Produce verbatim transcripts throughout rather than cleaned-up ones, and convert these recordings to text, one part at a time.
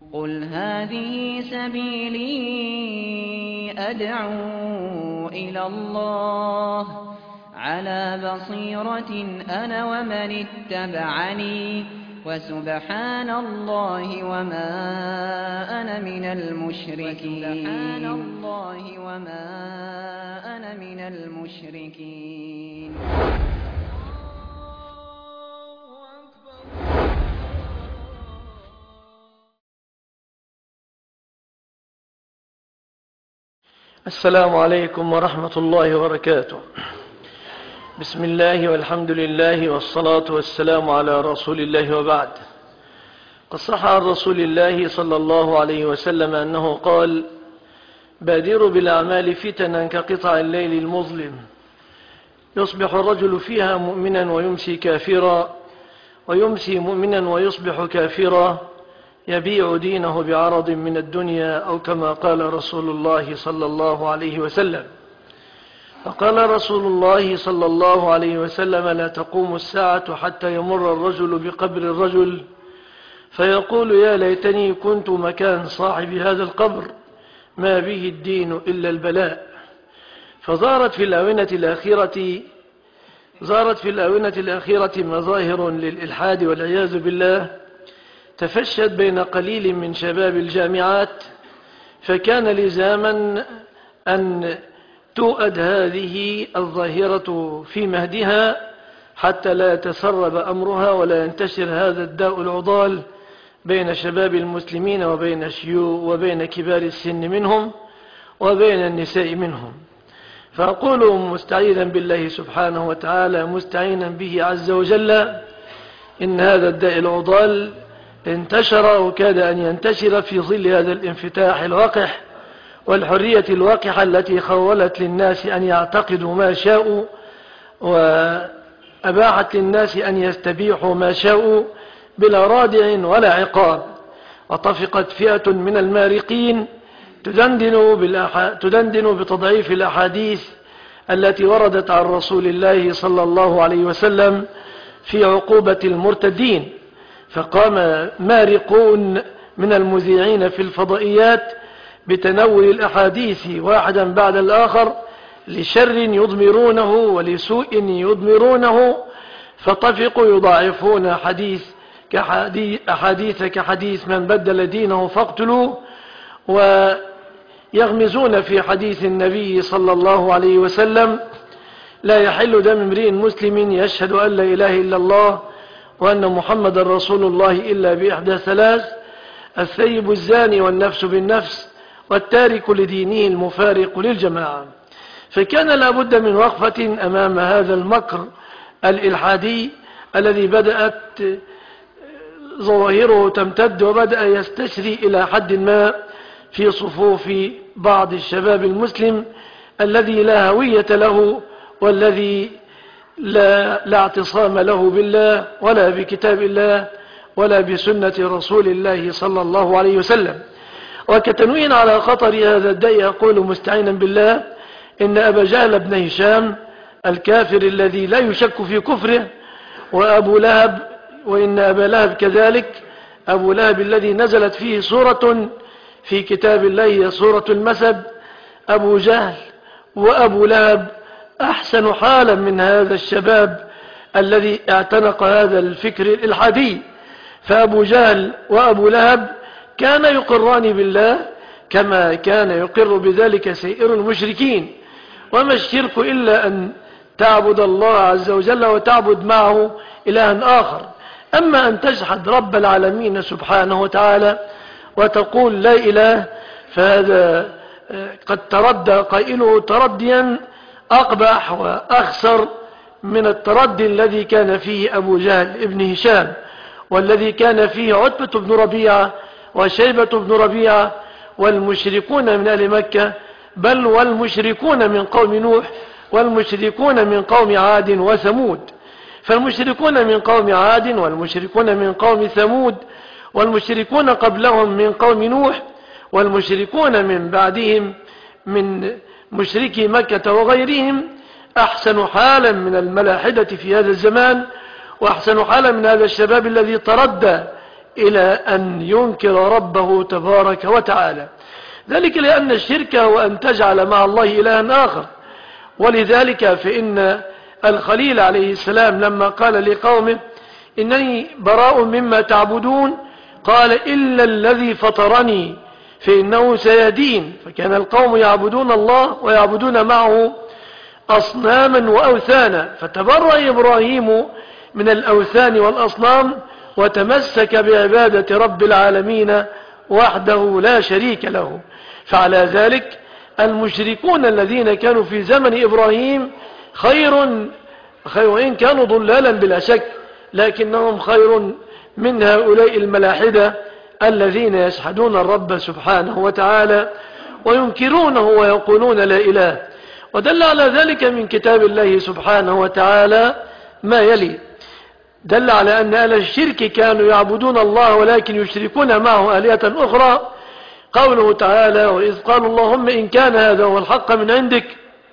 قل هذه سبيلي أدعو إلى الله على بصيرة أنا ومن اتبعني وسبحان الله وما أنا من المشركين وسبحان الله وما أنا من المشركين. السلام عليكم ورحمة الله وبركاته. بسم الله والحمد لله والصلاة والسلام على رسول الله وبعد. قد صح عن رسول الله صلى الله عليه وسلم أنه قال: بادروا بالأعمال فتنا كقطع الليل المظلم، يصبح الرجل فيها مؤمنا ويمسي كافرا، ويمسي مؤمنا ويصبح كافرا، يبيع دينه بعرض من الدنيا، أو كما قال رسول الله صلى الله عليه وسلم. فقال رسول الله صلى الله عليه وسلم: لا تقوم الساعة حتى يمر الرجل بقبر الرجل فيقول: يا ليتني كنت مكان صاحب هذا القبر، ما به الدين إلا البلاء. فظهرت في الآونة الأخيرة ظهرت في الآونة الأخيرة مظاهر للإلحاد والعياذ بالله، تفشت بين قليل من شباب الجامعات، فكان لزاما أن تؤد هذه الظاهرة في مهدها حتى لا يتسرب أمرها ولا ينتشر هذا الداء العضال بين شباب المسلمين وبين الشيوخ وبين كبار السن منهم وبين النساء منهم. فأقول مستعيذا بالله سبحانه وتعالى، مستعينا به عز وجل، إن هذا الداء العضال انتشر وكاد أن ينتشر في ظل هذا الانفتاح الوقح والحرية الواقحة التي خولت للناس أن يعتقدوا ما شاءوا، وأباحت للناس أن يستبيحوا ما شاءوا بلا رادع ولا عقاب. وطفقت فئة من المارقين تدندن, بالأح... تدندن بتضعيف الأحاديث التي وردت عن رسول الله صلى الله عليه وسلم في عقوبة المرتدين. فقام مارقون من المذيعين في الفضائيات بتنول الأحاديث واحدا بعد الآخر لشر يضمرونه ولسوء يضمرونه، فطفقوا يضاعفون حديث كحديث أحاديث كحديث من بدل دينه فاقتلوه، ويغمزون في حديث النبي صلى الله عليه وسلم: لا يحل دم امرئ مسلم يشهد أن لا إله إلا الله وأن محمد رسول الله إلا بإحدى ثلاث: الثيب الزاني والنفس بالنفس والتارك لدينه المفارق للجماعة. فكان لابد من وقفة أمام هذا المكر الإلحادي الذي بدأت ظواهره تمتد وبدأ يستشري إلى حد ما في صفوف بعض الشباب المسلم الذي لا هوية له والذي لا, لا اعتصام له بالله ولا بكتاب الله ولا بسنة رسول الله صلى الله عليه وسلم. وكتنوين على خطر هذا الداء أقول مستعينا بالله: إن أبا جهل بن هشام الكافر الذي لا يشك في كفره، وأبو لهب، وإن أبا لهب كذلك، أبو لهب الذي نزلت فيه سورة في كتاب الله سورة المسد، أبو جهل وأبو لهب أحسن حالا من هذا الشباب الذي اعتنق هذا الفكر الإلحادي. فأبو جهل وأبو لهب كان يقران بالله كما كان يقر بذلك سائر المشركين، وما الشرك إلا أن تعبد الله عز وجل وتعبد معه إلها آخر. أما أن تجحد رب العالمين سبحانه وتعالى وتقول لا إله، فهذا قد تردى قائله ترديا أقبح وأخسر من التردي الذي كان فيه أبو جهل ابن هشام، والذي كان فيه عتبة بن ربيعة وشيبة بن ربيعة والمشركون من أهل مكة، بل والمشركون من قوم نوح والمشركون من قوم عاد وثمود. فالمشركون من قوم عاد والمشركون من قوم ثمود والمشركون قبلهم من قوم نوح والمشركون من بعدهم من مشركي مكة وغيرهم أحسن حالا من الملاحدة في هذا الزمان، وأحسن حالا من هذا الشباب الذي تردى إلى أن ينكر ربه تبارك وتعالى. ذلك لأن الشرك هو أن تجعل مع الله إلها آخر. ولذلك فإن الخليل عليه السلام لما قال لقومه إنني براء مما تعبدون قال إلا الذي فطرني فإنه سيهدين. فكان القوم يعبدون الله ويعبدون معه أصناما وأوثانا، فتبرأ إبراهيم من الأوثان والأصنام وتمسك بعبادة رب العالمين وحده لا شريك له. فعلى ذلك المشركون الذين كانوا في زمن إبراهيم خير خير وإن كانوا ضلالا بلا شك، لكنهم خير من هؤلاء الملاحدة الذين يشهدون الرب سبحانه وتعالى وينكرونه ويقولون لا إله. ودل على ذلك من كتاب الله سبحانه وتعالى ما يلي: دل على أن أهل الشرك كانوا يعبدون الله ولكن يشركون معه آلهة أخرى. قوله تعالى: وإذ قالوا اللهم إن كان هذا هو الحق من عندك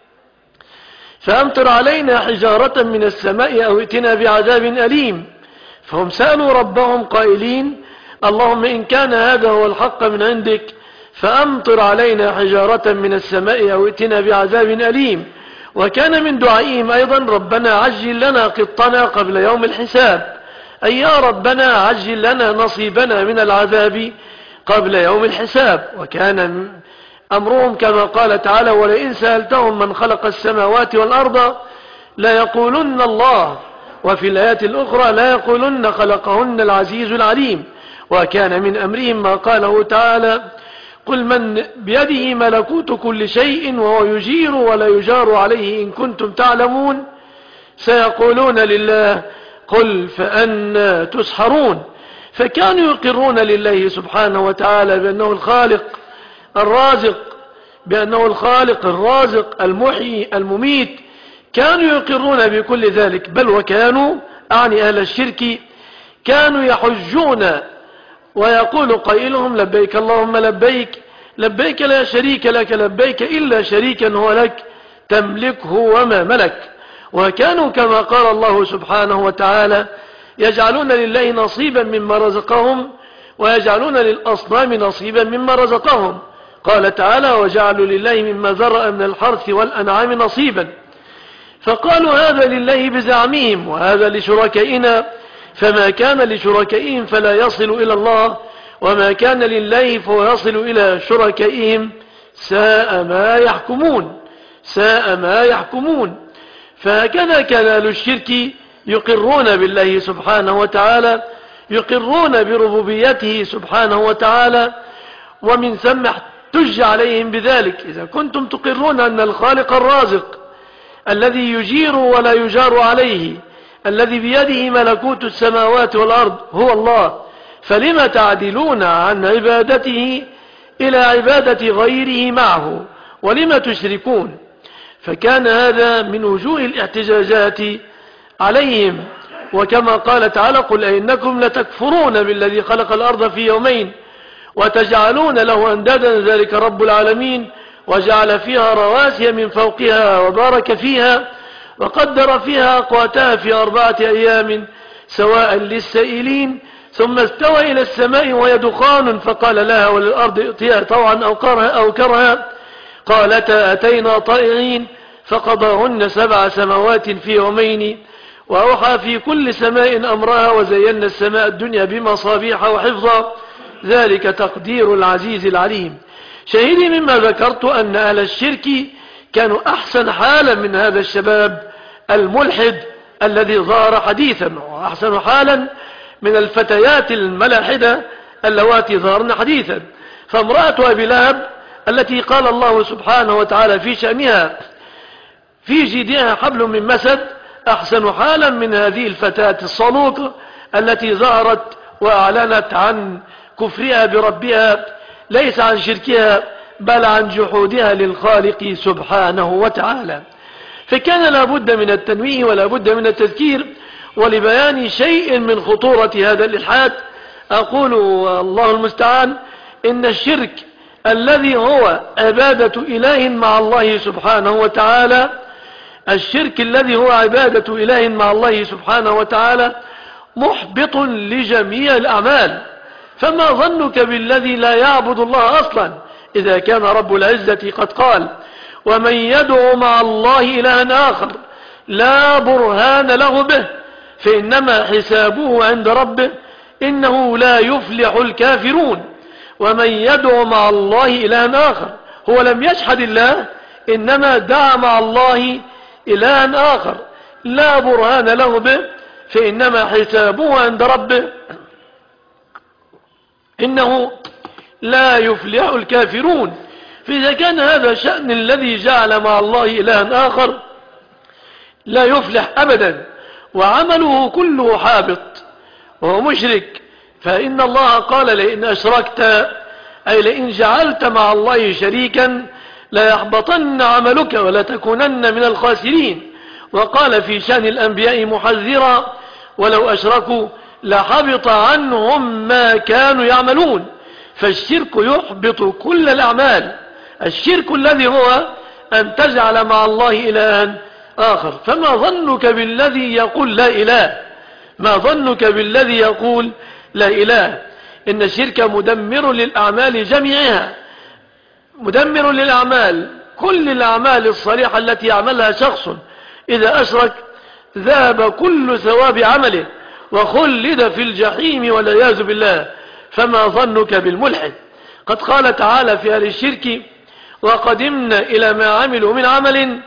فأمطر علينا حجارة من السماء أو ائتنا بعذاب أليم. فهم سألوا ربهم قائلين: اللهم إن كان هذا هو الحق من عندك فأمطر علينا حجارة من السماء أو ائتنا بعذاب أليم. وكان من دعائهم أيضا: ربنا عجل لنا قطنا قبل يوم الحساب، أي يا ربنا عجل لنا نصيبنا من العذاب قبل يوم الحساب. وكان أمرهم كما قال تعالى: ولئن سألتهم من خلق السماوات والأرض لا يقولن الله. وفي الآيات الأخرى: لا يقولن خلقهن العزيز العليم. وكان من أمرهم ما قاله تعالى: قل من بيده ملكوت كل شيء وهو يجير ولا يجار عليه إن كنتم تعلمون سيقولون لله قل فأنا تسحرون. فكانوا يقرون لله سبحانه وتعالى بأنه الخالق الرازق بأنه الخالق الرازق المحيي المميت، كانوا يقرون بكل ذلك. بل وكانوا أعني أهل الشرك كانوا يحجون ويقول قائلهم: لبيك اللهم لبيك لبيك لا شريك لك لبيك إلا شريكا هو لك تملكه وما ملك. وكانوا كما قال الله سبحانه وتعالى: يجعلون لله نصيبا مما رزقهم ويجعلون للأصنام نصيبا مما رزقهم. قال تعالى: وجعلوا لله مما ذرأ من الحرث والأنعام نصيبا. فقالوا هذا لله بزعمهم وهذا لشركائنا، فما كان لشركائهم فلا يصل إلى الله وما كان لله فهو يصل إلى شركائهم ساء ما يحكمون ساء ما يحكمون. فهكذا كان أهل الشرك يقرون بالله سبحانه وتعالى، يقرون بربوبيته سبحانه وتعالى، ومن ثم احتج عليهم بذلك: إذا كنتم تقرون أن الخالق الرازق الذي يجير ولا يجار عليه الذي بيده ملكوت السماوات والأرض هو الله، فلم تعدلون عن عبادته إلى عبادة غيره معه ولم تشركون؟ فكان هذا من وجوه الاحتجاجات عليهم. وكما قال تعالى: قل أئنكم لتكفرون بالذي خلق الأرض في يومين وتجعلون له أندادا ذلك رب العالمين وجعل فيها رواسي من فوقها وبارك فيها وقدر فيها أقواتها في أربعة أيام سواء للسائلين ثم استوى إلى السماء وهي دخان فقال لها وللأرض ائتيا طوعا أو كرها, أو كرها قالتا أتينا طائعين فقضاهن سبع سماوات في يومين وأوحى في كل سماء أمرها وزينا السماء الدنيا بمصابيح وحفظا ذلك تقدير العزيز العليم. شهيدي مما ذكرت أن أهل الشرك كانوا أحسن حالا من هذا الشباب الملحد الذي ظهر حديثا، وأحسن حالا من الفتيات الملاحدة اللواتي ظهرن حديثا. فامرأة أبي لهب التي قال الله سبحانه وتعالى في شأنها في جيدها حبل من مسد أحسن حالا من هذه الفتاة الصلوك التي ظهرت وأعلنت عن كفرها بربها، ليس عن شركها بل عن جحودها للخالق سبحانه وتعالى. فكان لابد من التنويه ولابد من التذكير ولبيان شيء من خطورة هذا الإلحاد. أقول الله المستعان إن الشرك الذي هو عبادة إله مع الله سبحانه وتعالى الشرك الذي هو عبادة إله مع الله سبحانه وتعالى محبط لجميع الأعمال. فما ظنك بالذي لا يعبد الله أصلا إذا كان رب العزة قد قال: ومن يدعو مع الله إلها آخر لا برهان له به فإنما حسابه عند ربه إنه لا يفلح الكافرون. ومن يدعو مع الله إلها آخر، هو لم يجحد الله، إنما دعا مع الله إلها آخر لا برهان له به فإنما حسابه عند ربه إنه لا يفلح الكافرون. فإذا كان هذا شأن الذي جعل مع الله إلها آخر لا يفلح أبدا وعمله كله حابط وهو مشرك، فإن الله قال: لئن أشركت، أي لئن جعلت مع الله شريكا ليحبطن عملك ولتكونن من الخاسرين. وقال في شأن الأنبياء محذرا: ولو أشركوا لحبط عنهم ما كانوا يعملون. فالشرك يحبط كل الأعمال، الشرك الذي هو أن تجعل مع الله إلها آخر. فما ظنك بالذي يقول لا إله؟ ما ظنك بالذي يقول لا إله؟ إن الشرك مدمر للأعمال جميعها، مدمر للأعمال، كل الأعمال الصالحة التي يعملها شخص إذا أشرك ذهب كل ثواب عمله وخلد في الجحيم والعياذ بالله. فما ظنك بالملحد؟ قد قال تعالى في أهل الشرك: وقدمنا إلى ما عملوا من عمل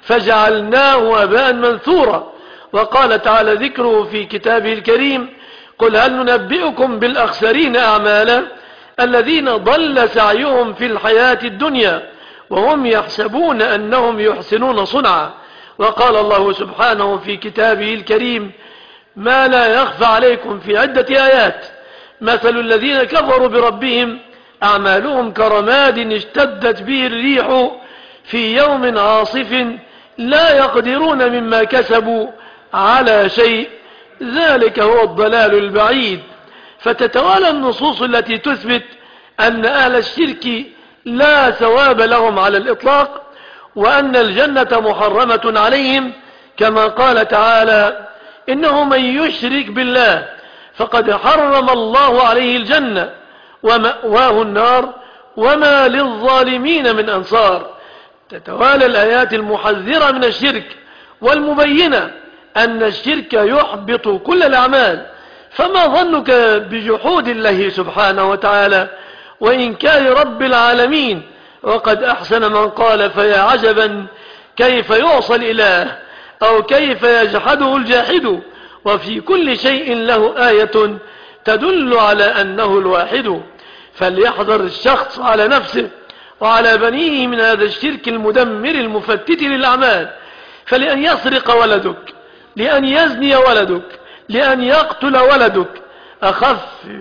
فجعلناه هباء منثورا. وقال تعالى ذكره في كتابه الكريم: قل هل ننبئكم بالأخسرين أعمالا الذين ضل سعيهم في الحياة الدنيا وهم يحسبون أنهم يحسنون صنعا. وقال الله سبحانه في كتابه الكريم ما لا يخفى عليكم في عدة آيات: مثل الذين كفروا بربهم أعمالهم كرماد اشتدت به الريح في يوم عاصف لا يقدرون مما كسبوا على شيء ذلك هو الضلال البعيد. فتتوالى النصوص التي تثبت أن أهل الشرك لا ثواب لهم على الإطلاق، وأن الجنة محرمة عليهم، كما قال تعالى: إنه من يشرك بالله فقد حرم الله عليه الجنة ومأواه النار وما للظالمين من أنصار. تتوالى الآيات المحذرة من الشرك والمبينة أن الشرك يحبط كل الأعمال. فما ظنك بجحود الله سبحانه وتعالى وإنكار رب العالمين؟ وقد أحسن من قال: فيا عجبا كيف يعصى الإله أو كيف يجحده الجاحد، وفي كل شيء له آية تدل على أنه الواحد. فليحذر الشخص على نفسه وعلى بنيه من هذا الشرك المدمر المفتت للأعمال. فلأن يسرق ولدك، لأن يزني ولدك، لأن يقتل ولدك أخف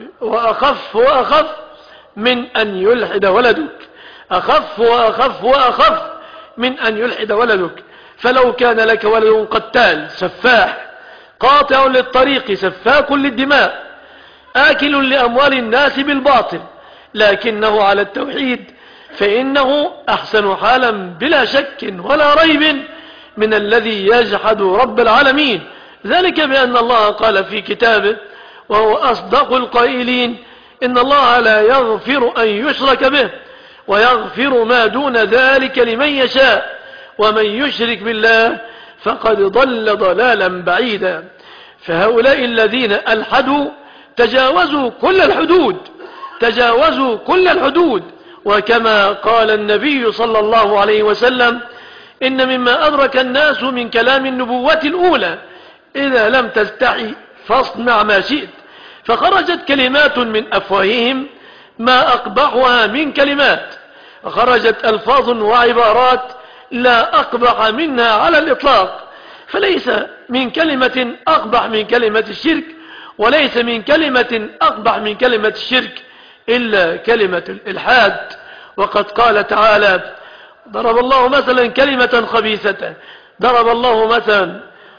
وأخف وأخف من أن يلحد ولدك، أخف وأخف وأخف من أن يلحد ولدك. فلو كان لك ولد قتال سفاح قاطع للطريق سفاك للدماء آكل لأموال الناس بالباطل لكنه على التوحيد، فإنه أحسن حالا بلا شك ولا ريب من الذي يجحد رب العالمين. ذلك بأن الله قال في كتابه وهو أصدق القائلين: إن الله لا يغفر أن يشرك به ويغفر ما دون ذلك لمن يشاء ومن يشرك بالله فقد ضل ضلالا بعيدا. فهؤلاء الذين ألحدوا تجاوزوا كل الحدود، تجاوزوا كل الحدود. وكما قال النبي صلى الله عليه وسلم: إن مما أدرك الناس من كلام النبوة الأولى إذا لم تستحي فاصنع ما شئت. فخرجت كلمات من أفواههم ما أقبحها من كلمات، خرجت ألفاظ وعبارات لا أقبح منها على الإطلاق. فليس من كلمة أقبح من كلمة الشرك، وليس من كلمة أقبح من كلمة الشرك إلا كلمة الإلحاد. وقد قال تعالى: ضرب الله مثلا كلمة خبيثة، ضرب الله مثلا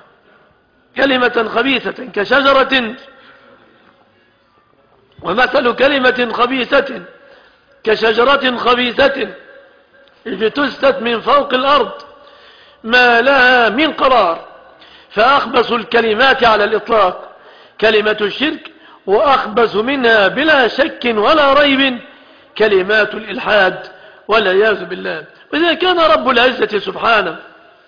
كلمة خبيثة كشجرة، ومثل كلمة خبيثة كشجرة خبيثة اجتثت من فوق الأرض ما لها من قرار. فأخبث الكلمات على الإطلاق كلمة الشرك، وأخبث منها بلا شك ولا ريب كلمات الإلحاد والعياذ بالله. وإذا كان رب العزة سبحانه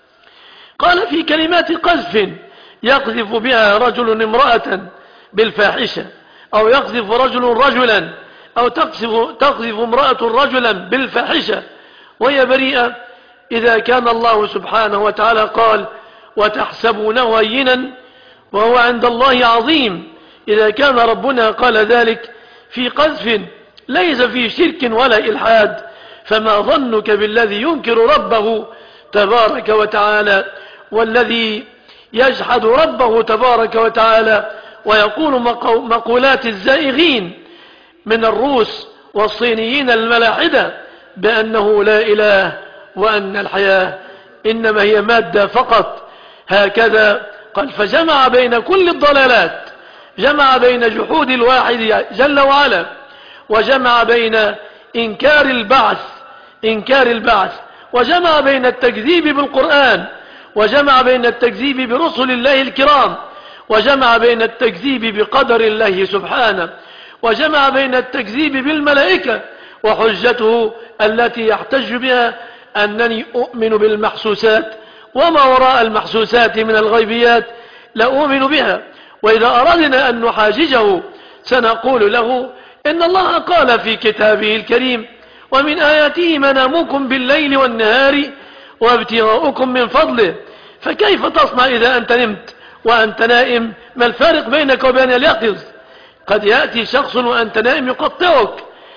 قال في كلمات قذف يقذف بها رجل امرأة بالفاحشة، أو يقذف رجل رجلا، أو تقذف, تقذف امرأة رجلا بالفاحشة وهي بريئة، إذا كان الله سبحانه وتعالى قال وتحسبونه هينا وهو عند الله عظيم، إذا كان ربنا قال ذلك في قذف ليس فيه شرك ولا إلحاد، فما ظنك بالذي ينكر ربه تبارك وتعالى، والذي يجحد ربه تبارك وتعالى ويقول مقولات الزائغين من الروس والصينيين الملاحدة بأنه لا إله وأن الحياة إنما هي مادة فقط. هكذا قال فجمع بين كل الضلالات، جمع بين جحود الواحد جل وعلا، وجمع بين إنكار البعث إنكار البعث وجمع بين التكذيب بالقرآن، وجمع بين التكذيب برسل الله الكرام، وجمع بين التكذيب بقدر الله سبحانه، وجمع بين التكذيب بالملائكة. وحجته التي يحتج بها أنني أؤمن بالمحسوسات وما وراء المحسوسات من الغيبيات لا أؤمن بها. وإذا أردنا أن نحاججه سنقول له إن الله قال في كتابه الكريم ومن آياته منامكم بالليل والنهار وابتغاؤكم من فضله، فكيف تصنع إذا أنت نمت وأنت نائم؟ ما الفارق بينك وبين اليقظ؟ قد يأتي شخص وأنت نائم يقطعك،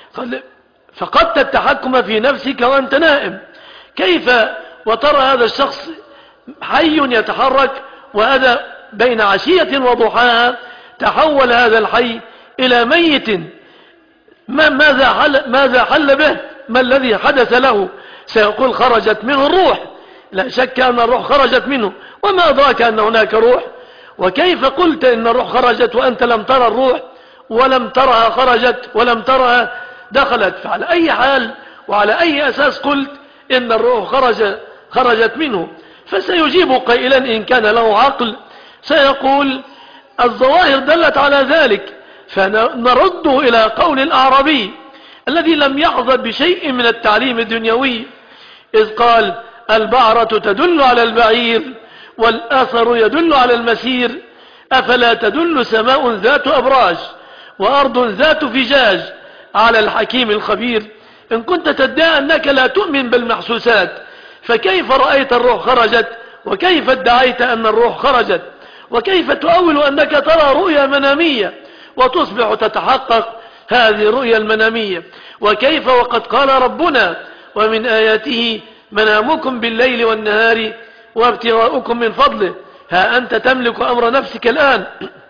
فقدت التحكم في نفسك وأنت نائم. كيف وترى هذا الشخص حي يتحرك، وهذا بين عشية وضحاها تحول هذا الحي إلى ميت؟ ماذا حل, ماذا حل به؟ ما الذي حدث له؟ سيقول خرجت منه الروح. لا شك أن الروح خرجت منه، وما أدراك أن هناك روح؟ وكيف قلت إن الروح خرجت وأنت لم ترى الروح ولم ترها خرجت ولم ترها دخلت؟ فعلى أي حال وعلى أي أساس قلت إن الروح خرج خرجت منه؟ فسيجيب قائلا إن كان له عقل سيقول الظواهر دلت على ذلك، فنرده إلى قول الأعرابي الذي لم يحظى بشيء من التعليم الدنيوي، إذ قال البعرة تدل على البعير والأثر يدل على المسير، أفلا تدل سماء ذات أبراج وأرض ذات فجاج على الحكيم الخبير؟ إن كنت تدعي أنك لا تؤمن بالمحسوسات، فكيف رأيت الروح خرجت؟ وكيف ادعيت أن الروح خرجت؟ وكيف تؤول أنك ترى رؤيا منامية وتصبح تتحقق هذه الرؤيا المنامية؟ وكيف وقد قال ربنا ومن آياته منامكم بالليل والنهار وابتغاؤكم من فضله؟ ها أنت تملك أمر نفسك الآن،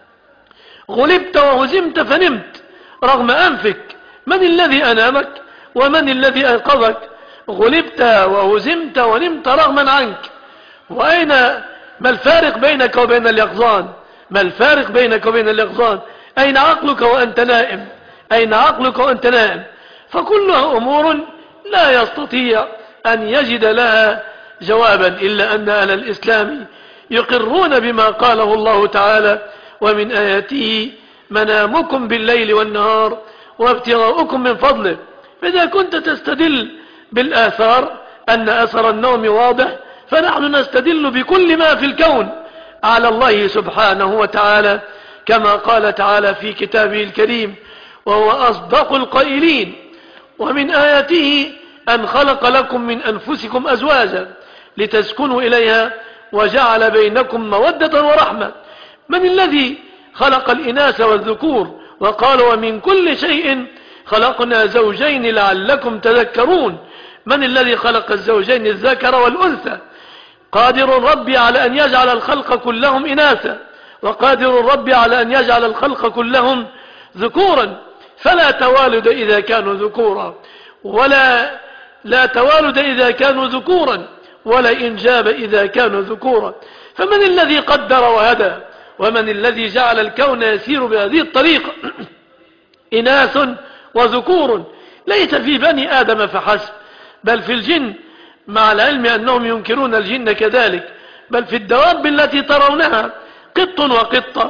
غلبت وهزمت فنمت رغم أنفك. من الذي أنامك ومن الذي أيقظك؟ غلبت وهزمت ونمت رغما عنك. وأين ما الفارق بينك وبين اليقظان؟ ما الفارق بينك وبين اليقظان؟ أين عقلك وأنت نائم؟ أين عقلك وأنت نائم؟ فكلها أمور لا يستطيع أن يجد لها جوابا، إلا أن أهل الإسلام يقرون بما قاله الله تعالى ومن آياته منامكم بالليل والنهار وابتغاؤكم من فضله. فإذا كنت تستدل بالآثار أن أثر النوم واضح، فنحن نستدل بكل ما في الكون على الله سبحانه وتعالى، كما قال تعالى في كتابه الكريم وهو أصدق القائلين ومن آياته أن خلق لكم من أنفسكم أزواجا لتسكنوا إليها وجعل بينكم مودة ورحمة. من الذي خلق الإناث والذكور؟ وقال ومن كل شيء خلقنا زوجين لعلكم تذكرون. من الذي خلق الزوجين الذكر والأنثى؟ قادر ربي على أن يجعل الخلق كلهم إناثا، وقادر ربي على أن يجعل الخلق كلهم ذكورا، فلا توالد إذا كانوا ذكورا ولا لا توالد إذا كانوا ذكورا ولا إنجاب إذا كانوا ذكورا. فمن الذي قدر وهدى؟ ومن الذي جعل الكون يسير بهذه الطريقة؟ إناث وذكور، ليس في بني آدم فحسب، بل في الجن، مع العلم أنهم ينكرون الجن كذلك، بل في الدواب التي ترونها قط وقطة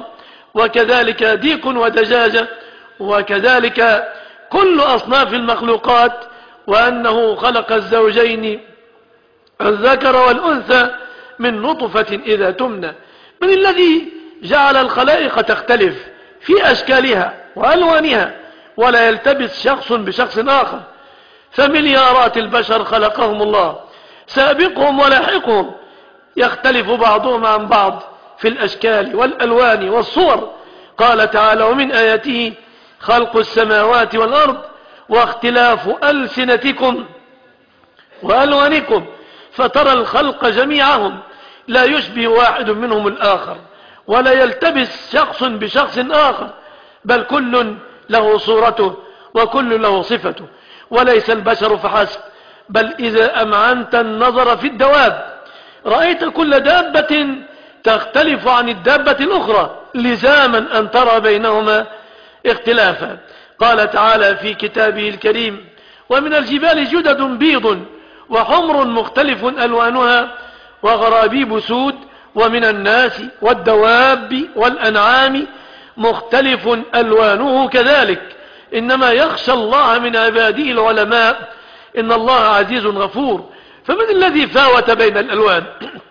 وكذلك ديك ودجاجة، وكذلك كل أصناف المخلوقات، وأنه خلق الزوجين الذكر والأنثى من نطفة إذا تمنى. من الذي جعل الخلائق تختلف في أشكالها وألوانها ولا يلتبس شخص بشخص آخر؟ فمليارات البشر خلقهم الله، سابقهم ولاحقهم، يختلف بعضهم عن بعض في الأشكال والألوان والصور. قال تعالى: ومن آياته خلق السماوات والأرض واختلاف ألسنتكم وألوانكم فترى الخلق جميعهم لا يشبه واحد منهم الآخر ولا يلتبس شخص بشخص آخر، بل كل له صورته وكل له صفته. وليس البشر فحسب، بل إذا أمعنت النظر في الدواب رأيت كل دابة تختلف عن الدابة الأخرى لزاما أن ترى بينهما اختلافا. قال تعالى في كتابه الكريم: ومن الجبال جدد بيض وحمر مختلف ألوانها وغرابيب سود ومن الناس والدواب والأنعام مختلف ألوانه كذلك إنما يخشى الله من عباده العلماء إن الله عزيز غفور. فمن الذي فاوت بين الألوان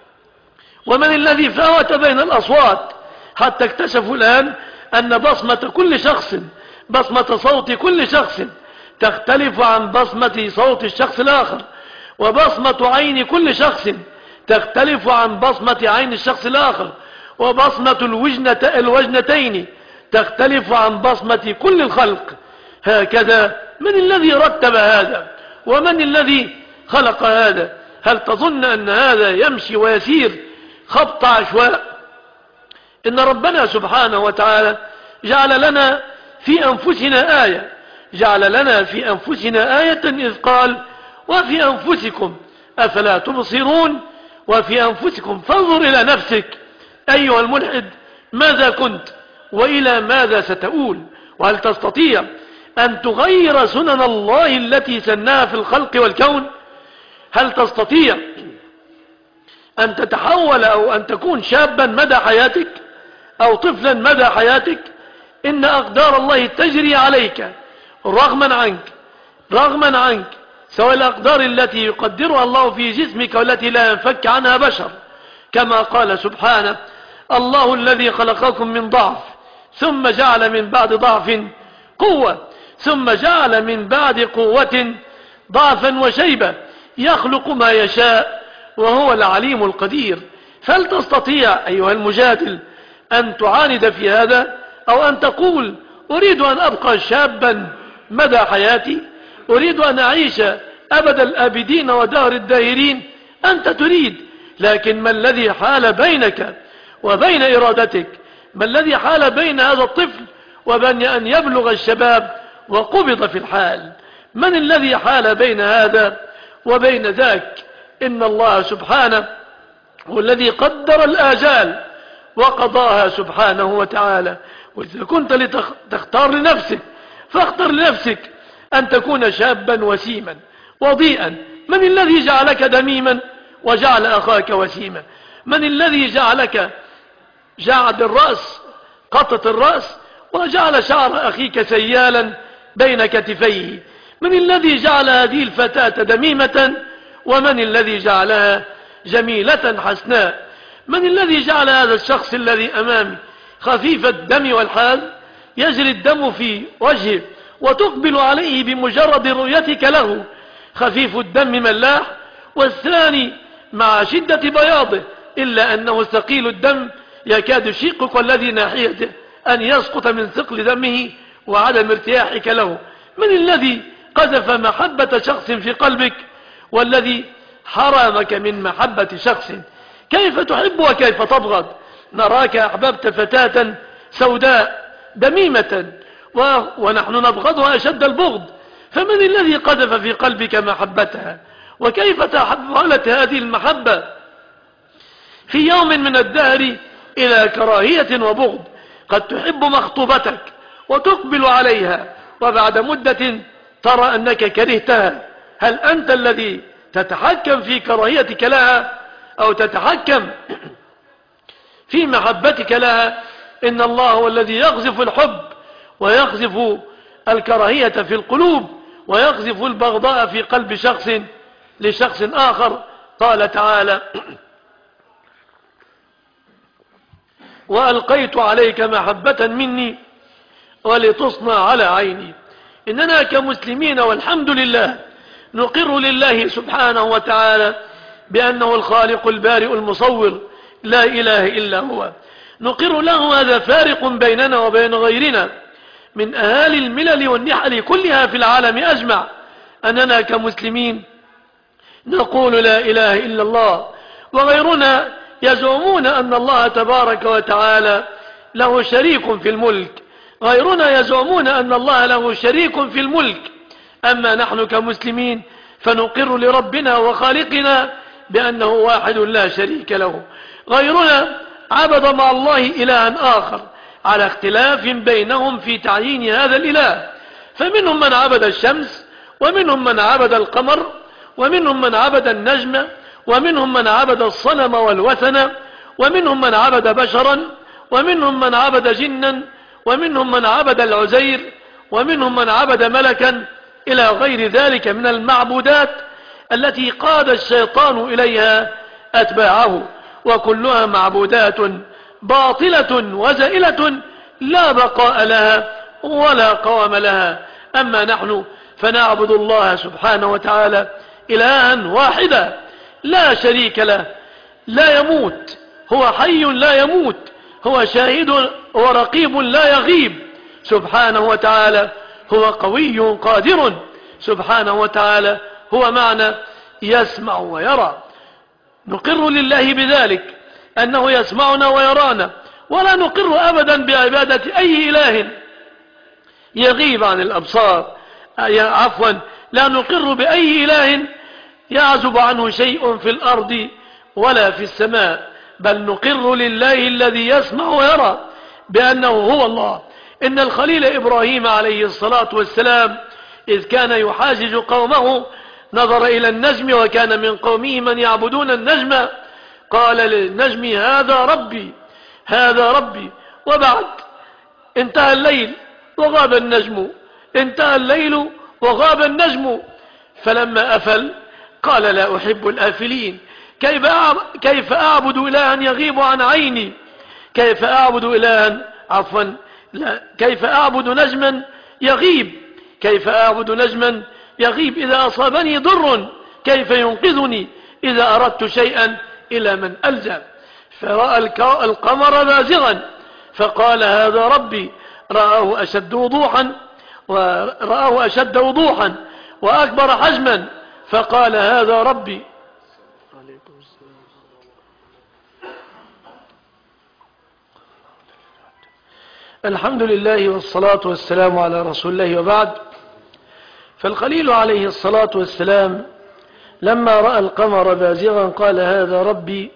ومن الذي فاوت بين الأصوات حتى اكتشفوا الآن أن بصمة كل شخص بصمة صوت كل شخص تختلف عن بصمة صوت الشخص الآخر، وبصمة عين كل شخص تختلف عن بصمة عين الشخص الآخر، وبصمة الوجنة الوجنتين تختلف عن بصمة كل الخلق. هكذا من الذي رتب هذا ومن الذي خلق هذا؟ هل تظن أن هذا يمشي ويسير خبط عشواء؟ إن ربنا سبحانه وتعالى جعل لنا في أنفسنا آية جعل لنا في أنفسنا آية إذ قال: وفي أنفسكم أفلا تبصرون. وفي أنفسكم فانظر إلى نفسك أيها الملحد ماذا كنت وإلى ماذا ستؤول، وهل تستطيع أن تغير سنن الله التي سناها في الخلق والكون؟ هل تستطيع أن تتحول أو أن تكون شابا مدى حياتك أو طفلا مدى حياتك؟ إن أقدار الله تجري عليك رغما عنك رغما عنك سواء الأقدار التي يقدرها الله في جسمك والتي لا ينفك عنها بشر، كما قال سبحانه: الله الذي خلقكم من ضعف ثم جعل من بعد ضعف قوة ثم جعل من بعد قوة ضعفا وشيبة يخلق ما يشاء وهو العليم القدير. فهل تستطيع أيها المجادل أن تعاند في هذا أو أن تقول: أريد أن أبقى شابا مدى حياتي، أريد أن أعيش أبد الآبدين ودهر الداهرين؟ أنت تريد، لكن ما الذي حال بينك وبين إرادتك؟ ما الذي حال بين هذا الطفل وبين أن يبلغ الشباب وقبض في الحال؟ من الذي حال بين هذا وبين ذاك؟ إن الله سبحانه هو الذي قدر الآجال وقضاها سبحانه وتعالى. وإذا كنت لتختار لنفسك فاختر لنفسك أن تكون شابا وسيما وضيئا. من الذي جعلك دميما وجعل أخاك وسيما؟ من الذي جعلك جعد الرأس قطة الرأس وجعل شعر أخيك سيالا بين كتفيه؟ من الذي جعل هذه الفتاة دميمة ومن الذي جعلها جميلة حسناء؟ من الذي جعل هذا الشخص الذي أمامي خفيف الدم والحال يجري الدم في وجهه وتقبل عليه بمجرد رؤيتك له خفيف الدم ملاح، والثاني مع شدة بياضه إلا أنه ثقيل الدم يكاد يشيقك والذي ناحيته أن يسقط من ثقل دمه وعدم ارتياحك له؟ من الذي قذف محبة شخص في قلبك والذي حرمك من محبة شخص؟ كيف تحب وكيف تبغض؟ نراك أحببت فتاة سوداء دميمة و... ونحن نبغضها أشد البغض، فمن الذي قذف في قلبك محبتها؟ وكيف تحولت هذه المحبة في يوم من الدهر إلى كراهية وبغض؟ قد تحب مخطوبتك وتقبل عليها وبعد مدة ترى أنك كرهتها. هل أنت الذي تتحكم في كراهيتك لها أو تتحكم في محبتك لها؟ إن الله هو الذي يقذف الحب ويقذف الكراهية في القلوب ويقذف البغضاء في قلب شخص لشخص آخر. قال تعالى: وألقيت عليك محبة مني ولتصنع على عيني. إننا كمسلمين والحمد لله نقر لله سبحانه وتعالى بأنه الخالق البارئ المصور لا إله إلا هو. نقر له هذا فارق بيننا وبين غيرنا من أهالي الملل والنحل كلها في العالم أجمع، أننا كمسلمين نقول لا إله إلا الله، وغيرنا يزعمون أن الله تبارك وتعالى له شريك في الملك، غيرنا يزعمون أن الله له شريك في الملك. أما نحن كمسلمين فنقر لربنا وخالقنا بأنه واحد لا شريك له. غيرنا عبد مع الله إلها آخر على اختلاف بينهم في تعيين هذا الإله، فمنهم من عبد الشمس، ومنهم من عبد القمر، ومنهم من عبد النجم، ومنهم من عبد الصنم والوثن، ومنهم من عبد بشرا، ومنهم من عبد جنا، ومنهم من عبد العزير، ومنهم من عبد ملكا، إلى غير ذلك من المعبودات التي قاد الشيطان إليها أتباعه، وكلها معبودات باطلة وزائلة لا بقاء لها ولا قوام لها. أما نحن فنعبد الله سبحانه وتعالى إلها واحدا لا شريك له، لا يموت، هو حي لا يموت، هو شاهد ورقيب لا يغيب سبحانه وتعالى، هو قوي قادر سبحانه وتعالى، هو معنى يسمع ويرى. نقر لله بذلك أنه يسمعنا ويرانا، ولا نقر أبدا بعبادة أي إله يغيب عن الأبصار، عفوا لا نقر بأي إله يعزب عنه شيء في الأرض ولا في السماء، بل نقر لله الذي يسمع ويرى بأنه هو الله. إن الخليل إبراهيم عليه الصلاة والسلام إذ كان يحاجج قومه نظر إلى النجم، وكان من قومه من يعبدون النجم، قال للنجم: هذا ربي هذا ربي. وبعد انتهى الليل وغاب النجم، انتهى الليل وغاب النجم، فلما أفل قال: لا أحب الآفلين. كيف كيف أعبد إلها يغيب عن عيني؟ كيف أعبد إلها عفوا لا كيف أعبد نجما يغيب؟ كيف أعبد نجما يغيب؟ إذا أصابني ضر كيف ينقذني إذا أردت شيئا إلى من ألجأ؟ فرأى القمر بازغا فقال: هذا ربي. رآه أشد وضوحا ورآه أشد وضوحا وأكبر حجما فقال: هذا ربي. الحمد لله والصلاة والسلام على رسول الله، وبعد. فالخليل عليه الصلاة والسلام لما رأى القمر بازغا قال: هذا ربي،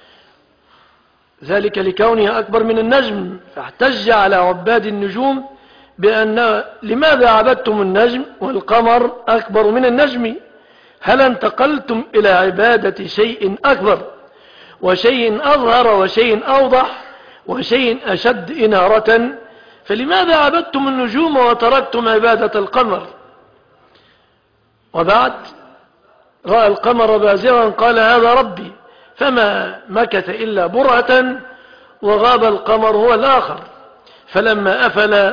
ذلك لكونه أكبر من النجم، فاحتج على عباد النجوم بأن لماذا عبدتم النجم والقمر أكبر من النجم؟ هل انتقلتم إلى عبادة شيء أكبر وشيء أظهر وشيء أوضح وشيء أشد إنارة؟ فلماذا عبدتم النجوم وتركتم عبادة القمر؟ وبعد رأى القمر بازغا قال: هذا ربي، فما مكث إلا برهة وغاب القمر هو الآخر. فلما أفل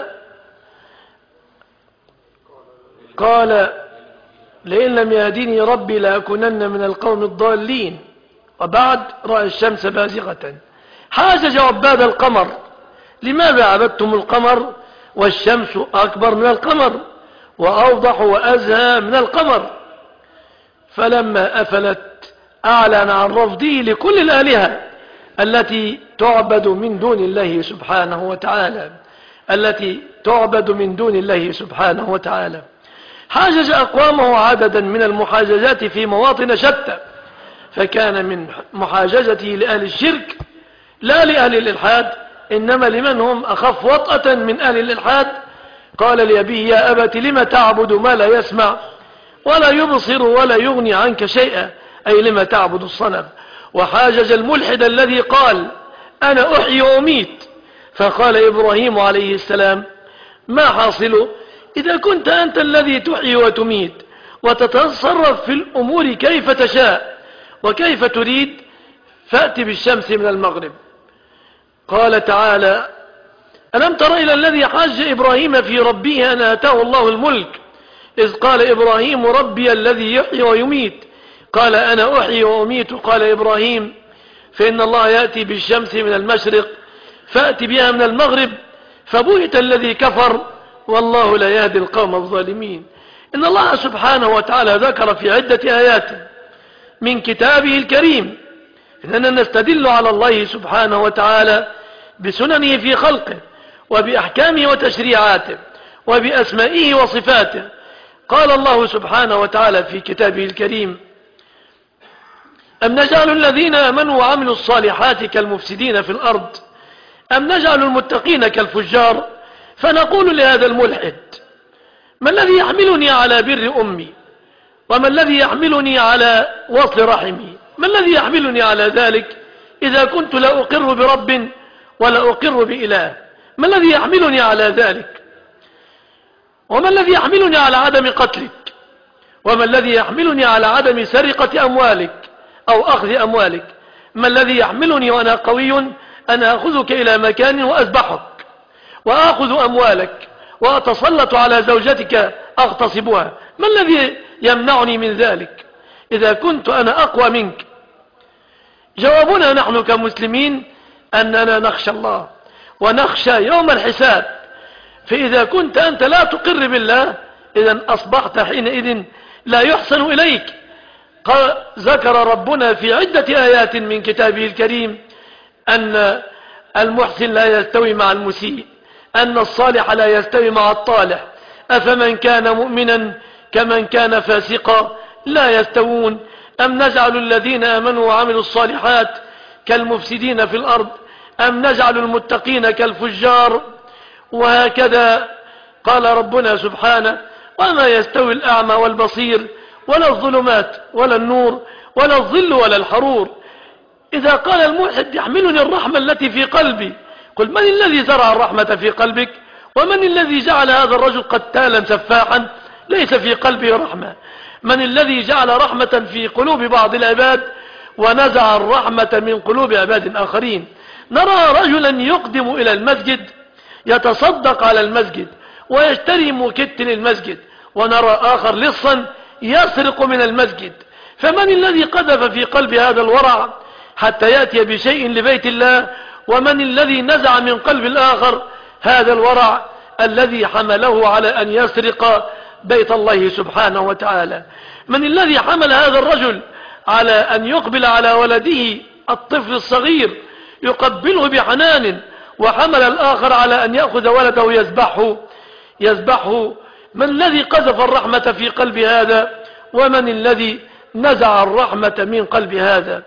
قال: لئن لم يهديني ربي لأكونن من القوم الضالين. وبعد رأى الشمس بازغة، حاجج عباد القمر: لماذا عبدتم القمر والشمس أكبر من القمر وأوضح وأزهى من القمر؟ فلما أفلت أعلن عن رفضه لكل الآلهة التي تعبد من دون الله سبحانه وتعالى التي تعبد من دون الله سبحانه وتعالى. حاجج أقوامه عددا من المحاججات في مواطن شتى، فكان من محاججته لأهل الشرك لا لأهل الإلحاد، إنما لمن هم أخف وطأة من أهل الإلحاد. قال لأبيه: يا أبت لم تعبد ما لا يسمع ولا يبصر ولا يغني عنك شيئا، أي لم تعبد الصنم. وحاجج الملحد الذي قال: أنا أحيي وأميت، فقال إبراهيم عليه السلام: ما حاصله؟ إذا كنت أنت الذي تحيي وتميت وتتصرف في الأمور كيف تشاء وكيف تريد، فأت بالشمس من المغرب. قال تعالى: ألم تر إلى الذي حاج إبراهيم في ربه أن آتاه الله الملك إذ قال إبراهيم: ربي الذي يحيي ويميت قال أنا أحيي وأميت. قال إبراهيم: فإن الله يأتي بالشمس من المشرق فأت بها من المغرب فبهت الذي كفر والله لا يهدي القوم الظالمين. إن الله سبحانه وتعالى ذكر في عدة آيات من كتابه الكريم إننا نستدل على الله سبحانه وتعالى بسننه في خلقه وبأحكامه وتشريعاته وبأسمائه وصفاته. قال الله سبحانه وتعالى في كتابه الكريم: أم نجعل الذين آمنوا وعملوا الصالحات كالمفسدين في الأرض أم نجعل المتقين كالفجار. فنقول لهذا الملحد: ما الذي يحملني على بر أمي وما الذي يحملني على وصل رحمي؟ ما الذي يحملني على ذلك إذا كنت لا أقر برب ولا أقر بإله؟ ما الذي يحملني على ذلك؟ وما الذي يحملني على عدم قتلك؟ وما الذي يحملني على عدم سرقة أموالك أو أخذ أموالك؟ ما الذي يحملني وأنا قوي أن أخذك إلى مكان وأذبحك وأخذ أموالك وأتسلط على زوجتك أغتصبها؟ ما الذي يمنعني من ذلك إذا كنت أنا أقوى منك؟ جوابنا نحن كمسلمين أننا نخشى الله ونخشى يوم الحساب. فإذا كنت أنت لا تقر بالله إذن أصبحت حينئذ لا يحسن إليك. ذكر ربنا في عدة آيات من كتابه الكريم أن المحسن لا يستوي مع المسيء، أن الصالح لا يستوي مع الطالح، أفمن كان مؤمنا كمن كان فاسقا لا يستوون. أم نجعل الذين آمنوا وعملوا الصالحات كالمفسدين في الأرض أم نجعل المتقين كالفجار. وهكذا قال ربنا سبحانه: وما يستوي الأعمى والبصير ولا الظلمات ولا النور ولا الظل ولا الحرور. إذا قال الملحد: يحملني الرحمة التي في قلبي، قل: من الذي زرع الرحمة في قلبك؟ ومن الذي جعل هذا الرجل قتالا سفاحا ليس في قلبه رحمة؟ من الذي جعل رحمة في قلوب بعض العباد ونزع الرحمة من قلوب عباد آخرين؟ نرى رجلا يقدم إلى المسجد يتصدق على المسجد ويشتري موكت للمسجد، ونرى آخر لصا يسرق من المسجد. فمن الذي قذف في قلب هذا الورع حتى يأتي بشيء لبيت الله؟ ومن الذي نزع من قلب الآخر هذا الورع الذي حمله على أن يسرق بيت الله سبحانه وتعالى؟ من الذي حمل هذا الرجل على أن يقبل على ولده الطفل الصغير يقبله بحنان، وحمل الآخر على أن يأخذ ولده يذبحه يذبحه؟ من الذي قذف الرحمة في قلب هذا؟ ومن الذي نزع الرحمة من قلب هذا؟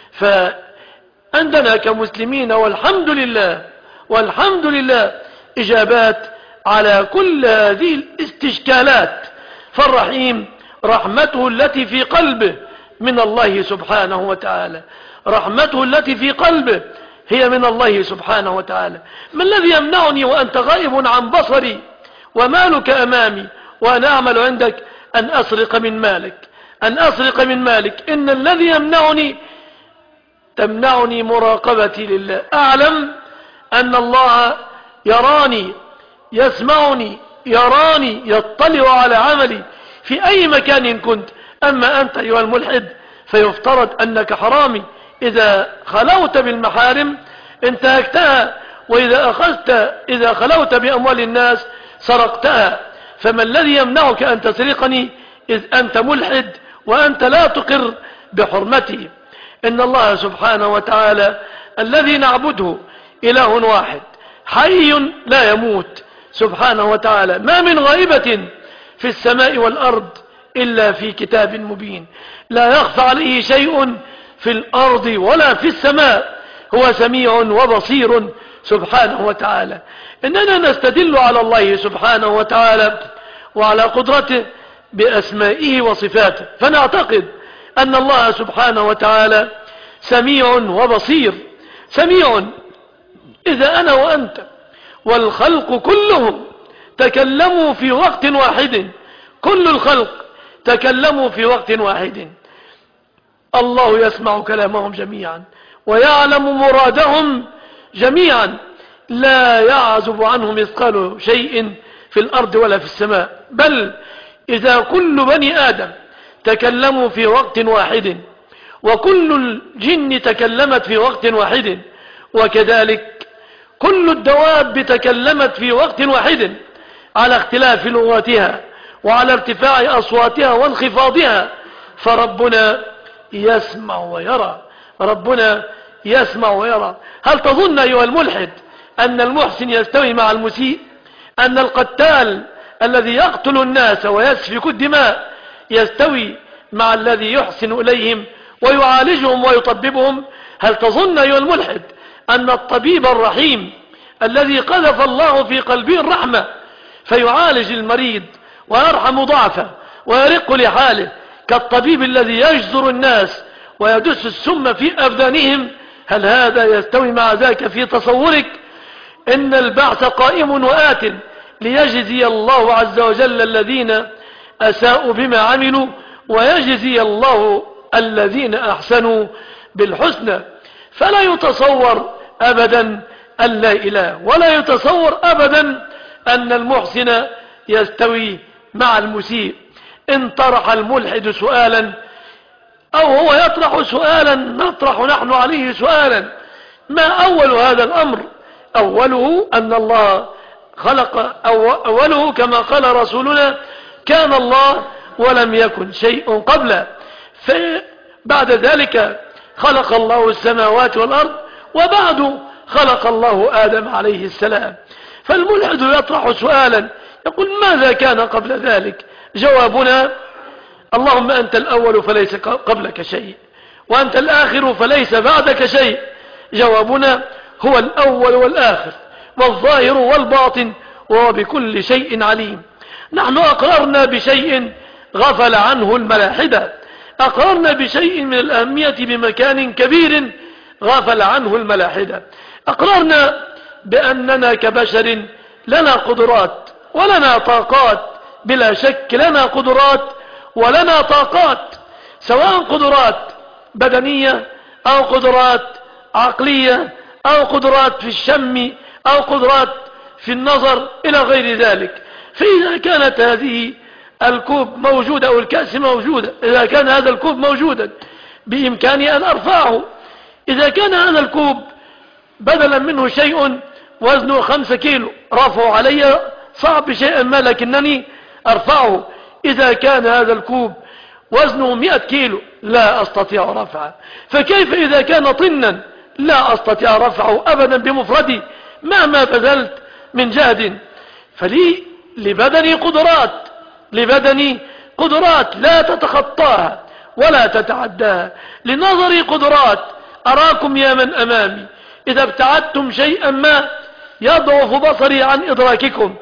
فعندنا كمسلمين والحمد لله والحمد لله إجابات على كل هذه الاستشكالات. فالرحيم رحمته التي في قلبه من الله سبحانه وتعالى، رحمته التي في قلبه هي من الله سبحانه وتعالى. ما الذي يمنعني وأنت غائب عن بصري ومالك أمامي وأنا أعمل عندك أن أسرق من مالك أن أسرق من مالك؟ إن الذي يمنعني تمنعني مراقبتي لله. أعلم أن الله يراني يسمعني يراني يطلع على عملي في أي مكان كنت. أما أنت أيها الملحد فيفترض أنك حرامي، إذا خلوت بالمحارم انتهكتها، وإذا أخذت إذا خلوت بأموال الناس سرقتها. فما الذي يمنعك أن تسرقني إذ أنت ملحد وأنت لا تقر بحرمتي؟ إن الله سبحانه وتعالى الذي نعبده إله واحد حي لا يموت سبحانه وتعالى، ما من غائبة في السماء والأرض إلا في كتاب مبين، لا يخفى عليه شيء في الأرض ولا في السماء، هو سميع وبصير سبحانه وتعالى. إننا نستدل على الله سبحانه وتعالى وعلى قدرته بأسمائه وصفاته، فنعتقد أن الله سبحانه وتعالى سميع وبصير. سميع إذا أنا وأنت والخلق كلهم تكلموا في وقت واحد، كل الخلق تكلموا في وقت واحد، الله يسمع كلامهم جميعا ويعلم مرادهم جميعا، لا يعزب عنه مثقال شيء في الأرض ولا في السماء. بل إذا كل بني آدم تكلموا في وقت واحد وكل الجن تكلمت في وقت واحد، وكذلك كل الدواب تكلمت في وقت واحد على اختلاف لغاتها وعلى ارتفاع أصواتها وانخفاضها، فربنا يسمع ويرى، ربنا يسمع ويرى. هل تظن أيها الملحد أن المحسن يستوي مع المسيء؟ أن القتال الذي يقتل الناس ويسفك الدماء يستوي مع الذي يحسن إليهم ويعالجهم ويطببهم؟ هل تظن أيها الملحد أن الطبيب الرحيم الذي قذف الله في قلبه الرحمة فيعالج المريض ويرحم ضعفه ويرق لحاله كالطبيب الذي يجزر الناس ويدس السم في أبدانهم، هل هذا يستوي مع ذاك في تصورك؟ إن البعث قائم وآت ليجزي الله عز وجل الذين أساءوا بما عملوا ويجزي الله الذين أحسنوا بالحسنى. فلا يتصور أبدا أن لا إله، ولا يتصور أبدا أن المحسن يستوي مع المسيء. إن طرح الملحد سؤالا أو هو يطرح سؤالا نطرح نحن عليه سؤالا: ما أول هذا الأمر؟ أوله أن الله خلق، أو أوله كما قال رسولنا: كان الله ولم يكن شيء قبله. فبعد ذلك خلق الله السماوات والأرض، وبعد خلق الله آدم عليه السلام. فالملحد يطرح سؤالا يقول: ماذا كان قبل ذلك؟ جوابنا: اللهم أنت الأول فليس قبلك شيء، وأنت الآخر فليس بعدك شيء. جوابنا: هو الأول والآخر والظاهر والباطن وهو بكل شيء عليم. نحن أقررنا بشيء غفل عنه الملاحدة، أقررنا بشيء من الأهمية بمكان كبير غفل عنه الملاحدة. أقررنا بأننا كبشر لنا قدرات ولنا طاقات، بلا شك لنا قدرات ولنا طاقات، سواء قدرات بدنية أو قدرات عقلية أو قدرات في الشم أو قدرات في النظر إلى غير ذلك. فإذا كانت هذه الكوب موجودة أو الكأس موجودة، إذا كان هذا الكوب موجودا بإمكاني أن أرفعه. إذا كان هذا الكوب بدلا منه شيء وزنه خمسة كيلو، رفعه علي صعب شيئا ما لكنني أرفعه. إذا كان هذا الكوب وزنه مئة كيلو لا أستطيع رفعه، فكيف إذا كان طنا لا أستطيع رفعه أبدا بمفردي مهما بذلت من جهد؟ فلي لبدني قدرات، لبدني قدرات لا تتخطاها ولا تتعداها، لنظري قدرات أراكم يا من أمامي، إذا ابتعدتم شيئا ما يضعف بصري عن إدراككم،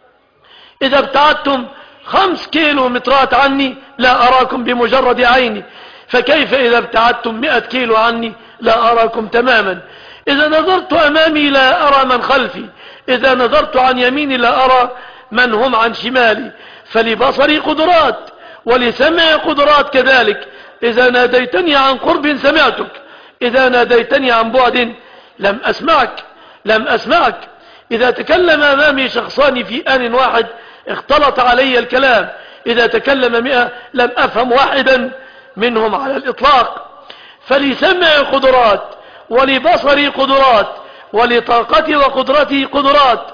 إذا ابتعدتم خمس كيلو مترات عني لا أراكم بمجرد عيني، فكيف إذا ابتعدتم مئة كيلو عني لا أراكم تماما؟ إذا نظرت أمامي لا أرى من خلفي، إذا نظرت عن يميني لا أرى من هم عن شمالي. فلبصري قدرات ولسمعي قدرات كذلك. إذا ناديتني عن قرب سمعتك، إذا ناديتني عن بعد لم أسمعك لم أسمعك إذا تكلم أمامي شخصان في آن واحد اختلط علي الكلام، إذا تكلم مئة لم أفهم واحدا منهم على الإطلاق. فلسمعي قدرات ولبصري قدرات ولطاقتي وقدرتي قدرات.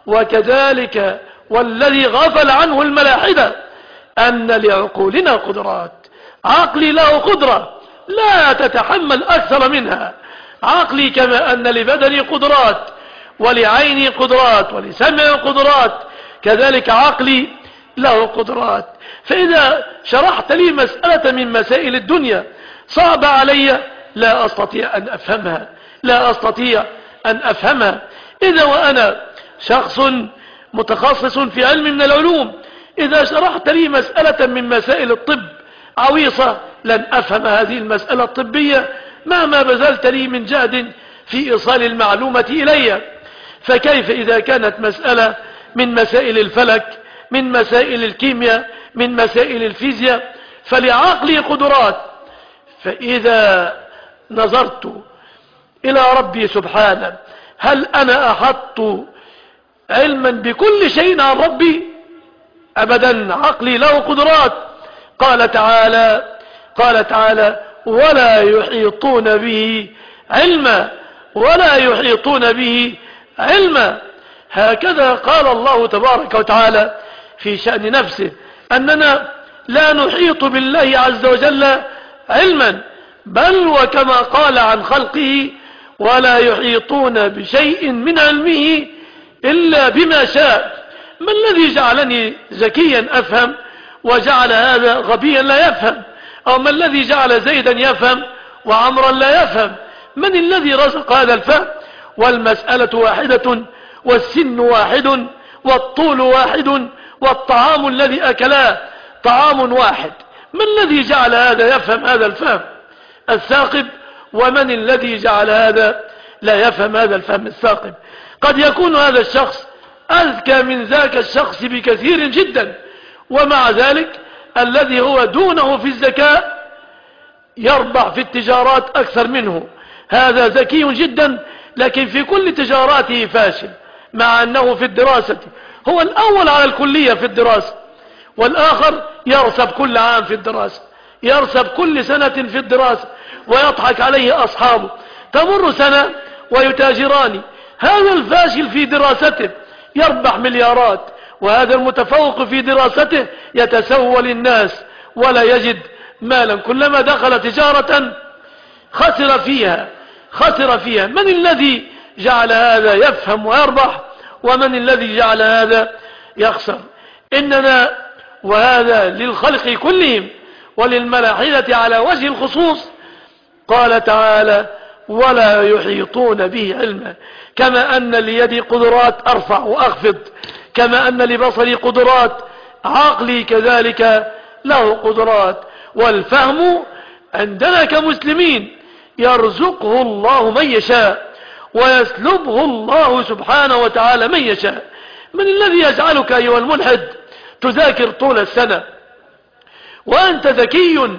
وكذلك والذي غفل عنه الملاحدة أن لعقولنا قدرات. عقلي له قدرة لا تتحمل أكثر منها، عقلي كما أن لبدني قدرات ولعيني قدرات ولسمعي قدرات، كذلك عقلي له قدرات. فإذا شرحت لي مسألة من مسائل الدنيا صعب علي لا أستطيع أن أفهمها لا أستطيع أن أفهمها. إذا وأنا شخص متخصص في علم من العلوم، إذا شرحت لي مسألة من مسائل الطب عويصة لن أفهم هذه المسألة الطبية مهما بذلت لي من جهد في إيصال المعلومة إلي. فكيف إذا كانت مسألة من مسائل الفلك، من مسائل الكيمياء، من مسائل الفيزياء، فلعقلي قدرات. فإذا نظرت إلى ربي سبحانه، هل أنا أحط علما بكل شيء عن ربي؟ أبدا، عقلي له قدرات. قال تعالى قال تعالى ولا يحيطون به علما ولا يحيطون به علما. هكذا قال الله تبارك وتعالى في شأن نفسه، أننا لا نحيط بالله عز وجل علما، بل وكما قال عن خلقه ولا يحيطون بشيء من علمه إلا بما شاء. ما الذي جعلني ذكيا أفهم وجعل هذا غبيا لا يفهم؟ أو ما الذي جعل زيدا يفهم وعمرا لا يفهم؟ من الذي رزق هذا الفهم؟ والمسألة واحدة، والسن واحد، والطول واحد، والطعام الذي أكلاه طعام واحد. من الذي جعل هذا يفهم هذا الفهم الثاقب؟ ومن الذي جعل هذا لا يفهم هذا الفهم الثاقب؟ قد يكون هذا الشخص أذكى من ذاك الشخص بكثير جدا، ومع ذلك الذي هو دونه في الذكاء يربح في التجارات أكثر منه. هذا ذكي جدا لكن في كل تجاراته فاشل، مع أنه في الدراسة هو الأول على الكلية في الدراسة، والآخر يرسب كل عام في الدراسة، يرسب كل سنة في الدراسة، ويضحك عليه أصحابه. تمر سنة ويتاجران، هذا الفاشل في دراسته يربح مليارات، وهذا المتفوق في دراسته يتسول الناس ولا يجد مالا. كلما دخل تجارة خسر فيها خسر فيها. من الذي جعل هذا يفهم ويربح، ومن الذي جعل هذا يخسر؟ إننا، وهذا للخلق كلهم وللملاحدة على وجه الخصوص، قال تعالى ولا يحيطون به علما. كما أن ليدي قدرات أرفع وأخفض، كما أن لبصري قدرات، عقلي كذلك له قدرات. والفهم عندنا كمسلمين يرزقه الله من يشاء ويسلبه الله سبحانه وتعالى من يشاء. من الذي يجعلك أيها الملحد تذاكر طول السنة وأنت ذكي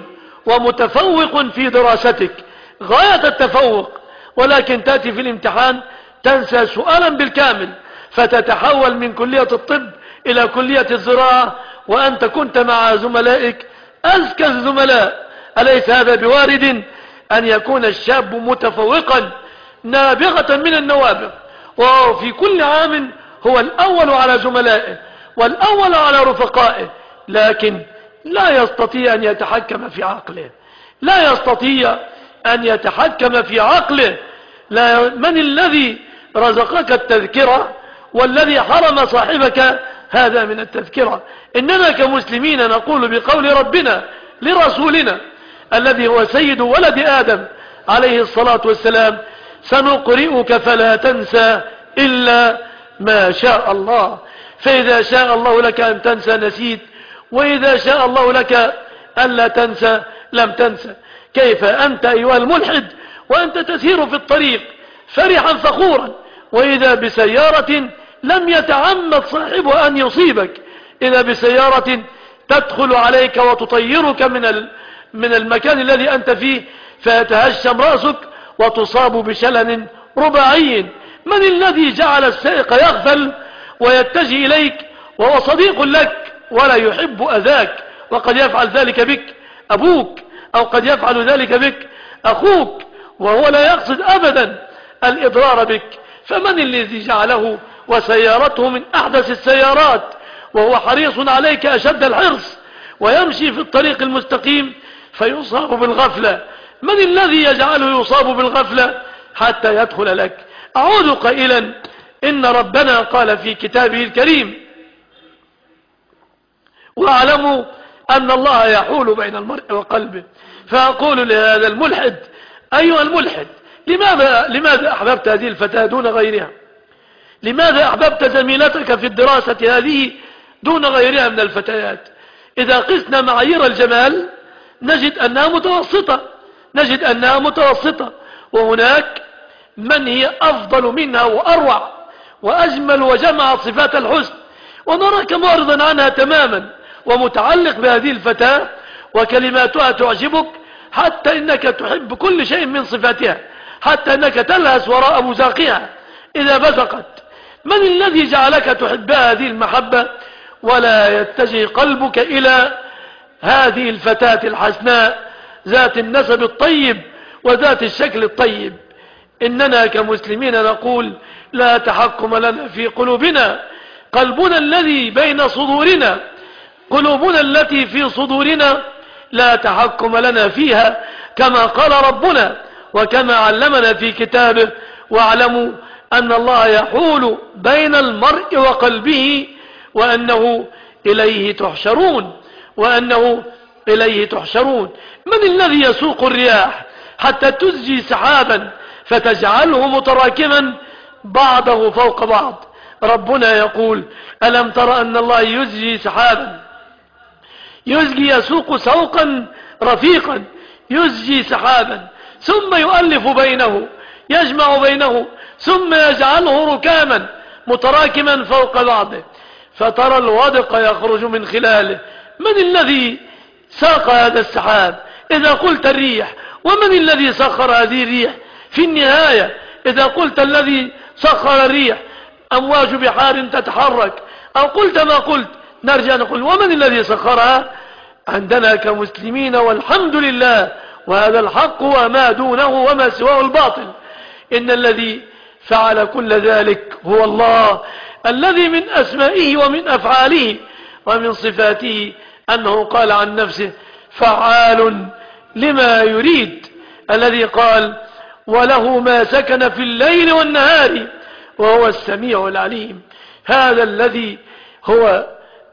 ومتفوق في دراستك غاية التفوق، ولكن تأتي في الامتحان تنسى سؤالا بالكامل، فتتحول من كلية الطب إلى كلية الزراعة، وأنت كنت مع زملائك أذكى الزملاء؟ أليس هذا بوارد أن يكون الشاب متفوقا نابغة من النوابغ، وهو في كل عام هو الأول على زملائه والأول على رفقائه، لكن لا يستطيع أن يتحكم في عقله، لا يستطيع أن يتحكم في عقله. لا. من الذي رزقك التذكرة والذي حرم صاحبك هذا من التذكرة؟ إننا كمسلمين نقول بقول ربنا لرسولنا الذي هو سيد ولد آدم عليه الصلاة والسلام سنقرئك فلا تنسى إلا ما شاء الله. فإذا شاء الله لك أن تنسى نسيت، وإذا شاء الله لك ألا تنسى لم تنسى. كيف أنت أيها الملحد وأنت تسير في الطريق فرحا فخورا، وإذا بسيارة لم يتعمد صاحبها أن يصيبك، إذا بسيارة تدخل عليك وتطيرك من من المكان الذي أنت فيه فيتهشم رأسك وتصاب بشلل رباعي. من الذي جعل السائق يغفل ويتجه إليك وهو صديق لك ولا يحب أذاك؟ وقد يفعل ذلك بك أبوك، أو قد يفعل ذلك بك أخوك، وهو لا يقصد أبدا الإضرار بك. فمن الذي جعله وسيارته من أحدث السيارات وهو حريص عليك أشد الحرص ويمشي في الطريق المستقيم فيصاب بالغفلة؟ من الذي يجعله يصاب بالغفلة حتى يدخل لك؟ أعود قائلا إن ربنا قال في كتابه الكريم واعلموا أن الله يحول بين المرء وقلبه. فأقول لهذا الملحد أيها الملحد، لماذا, لماذا أحببت هذه الفتاة دون غيرها؟ لماذا أحببت زميلتك في الدراسة هذه دون غيرها من الفتيات؟ إذا قسنا معايير الجمال نجد أنها متوسطة نجد أنها متوسطة وهناك من هي أفضل منها وأروع وأجمل وجمع صفات الحسن، ونراك معرضا عنها تماما ومتعلق بهذه الفتاة وكلماتها تعجبك، حتى إنك تحب كل شيء من صفاتها، حتى إنك تلهس وراء بزاقها إذا بزقت. من الذي جعلك تحب هذه المحبة ولا يتجه قلبك إلى هذه الفتاة الحسناء ذات النسب الطيب وذات الشكل الطيب؟ إننا كمسلمين نقول لا تحكم لنا في قلوبنا، قلبنا الذي بين صدورنا، قلوبنا التي في صدورنا لا تحكم لنا فيها، كما قال ربنا وكما علمنا في كتابه: واعلموا أن الله يحول بين المرء وقلبه وأنه إليه تحشرون، وأنه إليه تحشرون. من الذي يسوق الرياح حتى تزجي سحابا فتجعله متراكما بعضه فوق بعض؟ ربنا يقول: ألم تر أن الله يزجي سحابا، يزجي يسوق سوقا رفيقا، يزجي سحابا ثم يؤلف بينه، يجمع بينه، ثم يجعله ركاما متراكما فوق بعضه، فترى الودق يخرج من خلاله. من الذي ساق هذا السحاب؟ إذا قلت الريح. ومن الذي سخر هذه الريح؟ في النهاية إذا قلت الذي سخر الريح أمواج بحار تتحرك، أو قلت ما قلت، نرجع نقول: ومن الذي سخرها؟ عندنا كمسلمين والحمد لله، وهذا الحق وما دونه وما سواه الباطل، إن الذي فعل كل ذلك هو الله، الذي من أسمائه ومن أفعاله ومن صفاته أنه قال عن نفسه: فعال لما يريد، الذي قال: وله ما سكن في الليل والنهار وهو السميع العليم. هذا الذي هو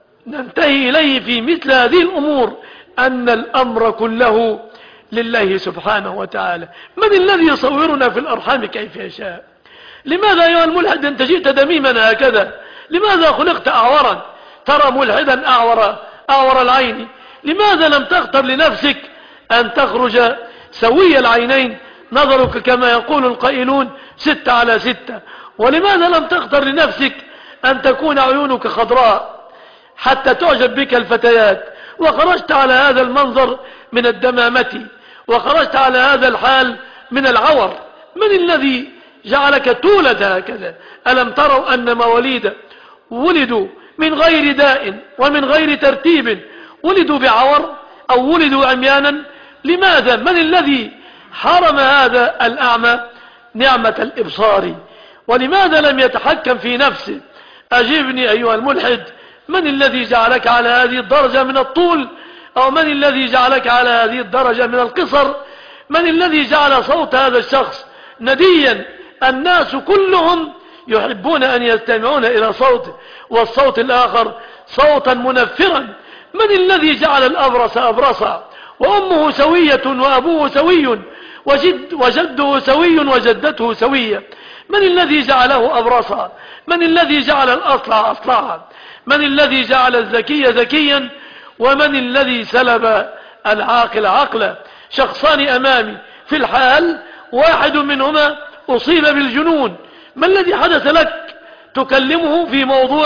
ننتهي إليه في مثل هذه الأمور، أن الأمر كله لله سبحانه وتعالى. من الذي يصورنا في الأرحام كيف يشاء؟ لماذا أيها الملحد أنت جئت دميما هكذا؟ لماذا خلقت أعورا؟ ترى ملحدا أعور أعور العين. لماذا لم تختر لنفسك أن تخرج سوي العينين، نظرك كما يقول القائلون ستة على ستة؟ ولماذا لم تختر لنفسك أن تكون عيونك خضراء حتى تعجب بك الفتيات، وخرجت على هذا المنظر من الدمامة، وخرجت على هذا الحال من العور؟ من الذي جعلك تولد هكذا؟ ألم تروا أن مواليد ولدوا من غير داء ومن غير ترتيب ولدوا بعور أو ولدوا عميانا؟ لماذا؟ من الذي حرم هذا الأعمى نعمة الإبصار؟ ولماذا لم يتحكم في نفسه؟ أجبني أيها الملحد، من الذي جعلك على هذه الدرجة من الطول؟ أو من الذي جعلك على هذه الدرجة من القصر؟ من الذي جعل صوت هذا الشخص نديا الناس كلهم يحبون أن يستمعون إلى صوته، والصوت الآخر صوتا منفرا؟ من الذي جعل الأبرص أبرصا وأمه سوية وأبوه سوي وجد وجده سوي وجدته سوية؟ من الذي جعله أبرصا؟ من الذي جعل الأصلع أصلعا؟ من الذي جعل الذكي ذكيا؟ ومن الذي سلب العاقل عقلا؟ شخصان أمامي في الحال، واحد منهما أصيب بالجنون. ما الذي حدث لك؟ تكلمه في موضوع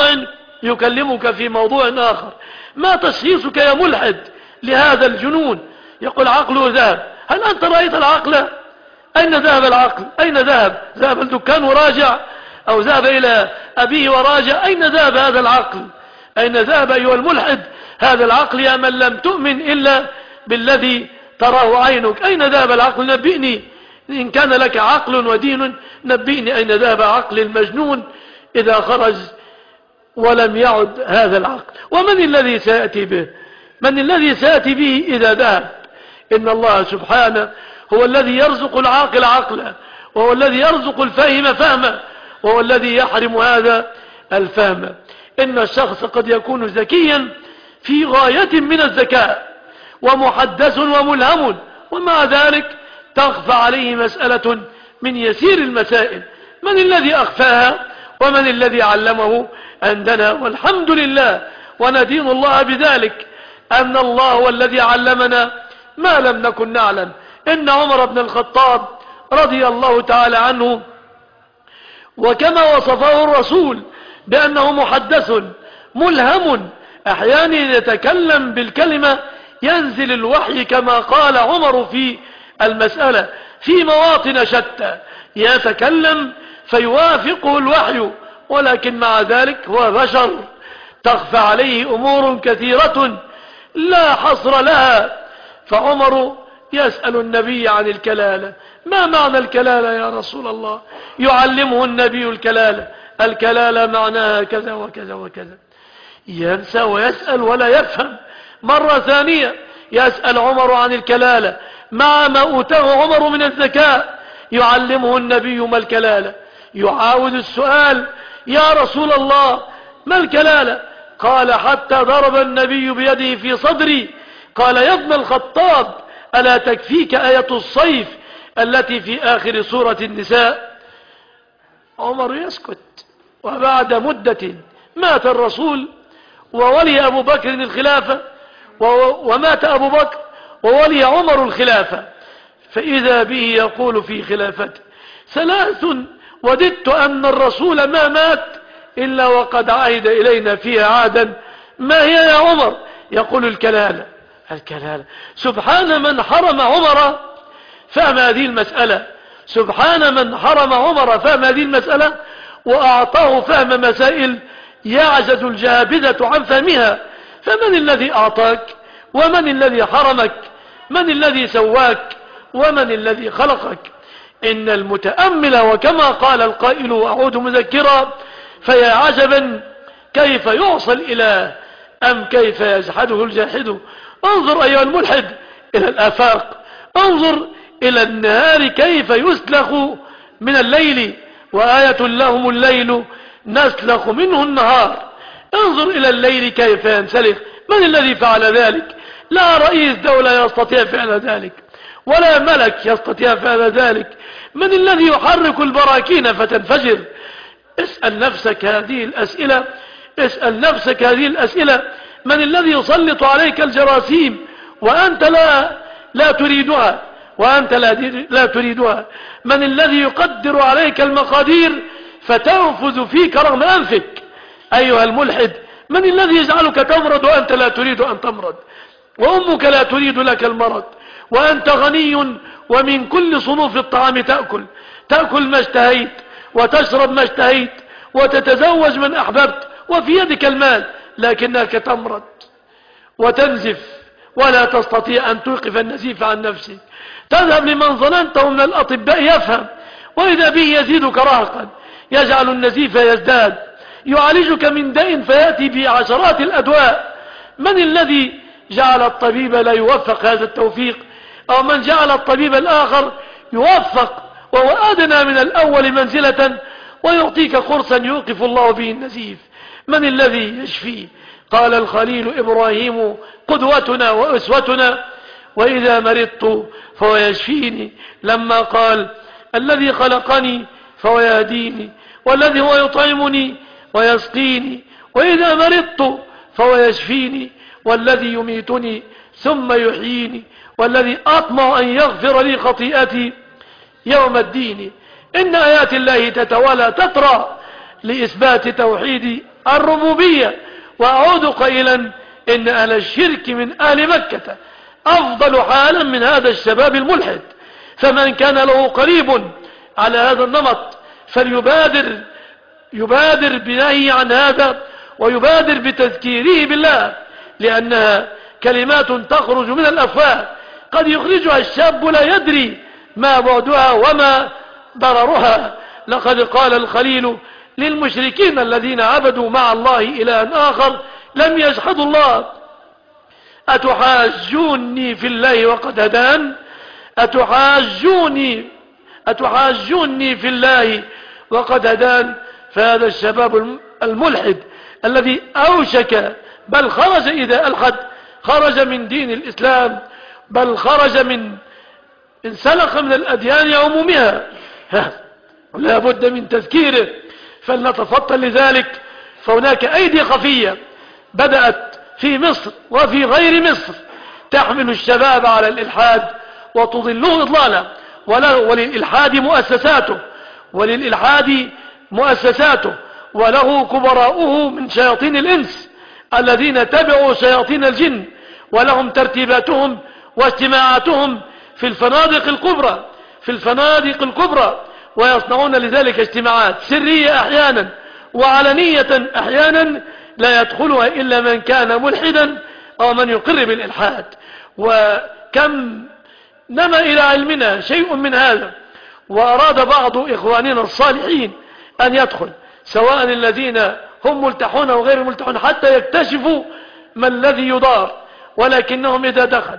يكلمك في موضوع آخر. ما تشخيصك يا ملحد لهذا الجنون؟ يقول عقله ذهب. هل أنت رأيت العقل؟ أين ذهب العقل؟ أين ذهب؟ ذهب الدكان وراجع، أو ذهب إلى أبيه وراجع؟ أين ذهب هذا العقل؟ أين ذهب أيها الملحد هذا العقل يا من لم تؤمن إلا بالذي تراه عينك؟ أين ذهب العقل؟ نبئني إن كان لك عقل ودين، نبئني أين ذهب عقل المجنون إذا خرج ولم يعد هذا العقل؟ ومن الذي سيأتي به؟ من الذي سيأتي به إذا ذهب؟ إن الله سبحانه هو الذي يرزق العاقل عقلا، وهو الذي يرزق الفهم فهما، وهو الذي يحرم هذا الفهم. إن الشخص قد يكون ذكيا في غاية من الذكاء ومحدث وملهم، ومع ذلك تخفى عليه مسألة من يسير المسائل. من الذي أخفاها؟ ومن الذي علمه؟ عندنا والحمد لله، وندين الله بذلك، أن الله هو الذي علمنا ما لم نكن نعلم. إن عمر بن الخطاب رضي الله تعالى عنه. وكما وصفه الرسول بأنه محدث ملهم أحيانا يتكلم بالكلمة ينزل الوحي كما قال عمر في المسألة في مواطن شتى يتكلم فيوافقه الوحي، ولكن مع ذلك هو بشر تخفى عليه أمور كثيرة لا حصر لها. فعمر يسأل النبي عن الكلالة: ما معنى الكلالة يا رسول الله؟ يعلمه النبي الكلالة: الكلالة معناها كذا وكذا وكذا. ينسى ويسأل ولا يفهم. مرة ثانية يسأل عمر عن الكلالة مع ما أوتاه عمر من الذكاء، يعلمه النبي ما الكلالة. يعاود السؤال: يا رسول الله ما الكلالة؟ قال: حتى ضرب النبي بيده في صدري قال: يا ابن الخطاب ألا تكفيك آية الصيف التي في آخر سورة النساء؟ عمر يسكت. وبعد مدة مات الرسول وولي أبو بكر الخلافة، ومات أبو بكر وولي عمر الخلافة، فإذا به يقول في خلافته: ثلاث وددت أن الرسول ما مات إلا وقد عهد إلينا فيها عهدا. ما هي يا عمر؟ يقول: الكلالة. الكلالة. سبحان من حرم عمر فهم هذه المسألة، سبحان من حرم عمر فهم هذه المسألة وأعطاه فهم مسائل يعجز الجابذة عن فهمها. فمن الذي أعطاك؟ ومن الذي حرمك؟ من الذي سواك؟ ومن الذي خلقك؟ إن المتأمل، وكما قال القائل وأعود مذكرا: فيا عجبا كيف يعصى الإله أم كيف يجحده الجاحد. انظر أيها الملحد إلى الآفاق، انظر إلى النهار كيف يسلخ من الليل، وآية لهم الليل نسلخ منه النهار. انظر إلى الليل كيف ينسلخ. من الذي فعل ذلك؟ لا رئيس دولة يستطيع فعل ذلك، ولا ملك يستطيع فعل ذلك. من الذي يحرك البراكين فتنفجر؟ اسأل نفسك هذه الأسئلة، اسأل نفسك هذه الأسئلة. من الذي يسلط عليك الجراثيم وأنت لا لا تريدها وأنت لا, لا تريدها؟ من الذي يقدر عليك المقادير فتنفذ فيك رغم أنفك؟ أيها الملحد، من الذي يجعلك تمرض وأنت لا تريد أن تمرض، وأمك لا تريد لك المرض، وأنت غني ومن كل صنوف الطعام تأكل تأكل ما اشتهيت وتشرب ما اشتهيت وتتزوج من أحببت وفي يدك المال، لكنك تمرض وتنزف ولا تستطيع أن توقف النزيف عن نفسك. تذهب لمن ظننته من الأطباء يفهم، وإذا به يزيدك رهقا، يجعل النزيف يزداد، يعالجك من داء فيأتي بعشرات الأدواء. من الذي جعل الطبيب لا يوفق هذا التوفيق؟ أو من جعل الطبيب الآخر يوفق وهو أدنى من الأول منزلة ويعطيك قرصا يوقف الله به النزيف؟ من الذي يشفي؟ قال الخليل إبراهيم قدوتنا وأسوتنا: وإذا مرضت فهو يشفيني. لما قال: الذي خلقني فهو يهديني، والذي هو يطعمني ويسقيني، وإذا مرضت فهو يشفيني، والذي يميتني ثم يحييني، والذي أطمع أن يغفر لي خطيئتي يوم الدين. إن آيات الله تتوالى تترى لإثبات توحيد الربوبية. وأعود قائلا: إن أهل الشرك من أهل مكة أفضل حالا من هذا الشباب الملحد. فمن كان له قريب على هذا النمط فليبادر يبادر بنهي عن هذا ويبادر بتذكيره بالله، لأنها كلمات تخرج من الأفواه قد يخرجها الشاب لا يدري ما بعدها وما ضررها. لقد قال الخليل للمشركين الذين عبدوا مع الله إلها آخر لم يجحدوا الله: أتحاجوني في الله وقد هدان؟ أتحاجوني أتحاجوني في الله وقد هدان. فهذا الشباب الملحد الذي أوشك بل خرج إذا ألحد خرج من دين الإسلام، بل خرج من انسلخ من الأديان عمومها، لا بد من تذكيره. فلنتفطن لذلك، فهناك أيدي خفية بدأت في مصر وفي غير مصر تحمل الشباب على الإلحاد وتضله إضلالا، وللإلحاد مؤسساته وللإلحاد مؤسساته وله كبراؤه من شياطين الإنس الذين تبعوا شياطين الجن، ولهم ترتيباتهم واجتماعاتهم في الفنادق الكبرى في الفنادق الكبرى ويصنعون لذلك اجتماعات سرية أحيانا وعلنية أحيانا لا يدخلها إلا من كان ملحدا أو من يقر بالإلحاد. وكم نما إلى علمنا شيء من هذا، وأراد بعض إخواننا الصالحين أن يدخل، سواء الذين هم ملتحون وغير ملتحون، حتى يكتشفوا ما الذي يدار، ولكنهم إذا دخل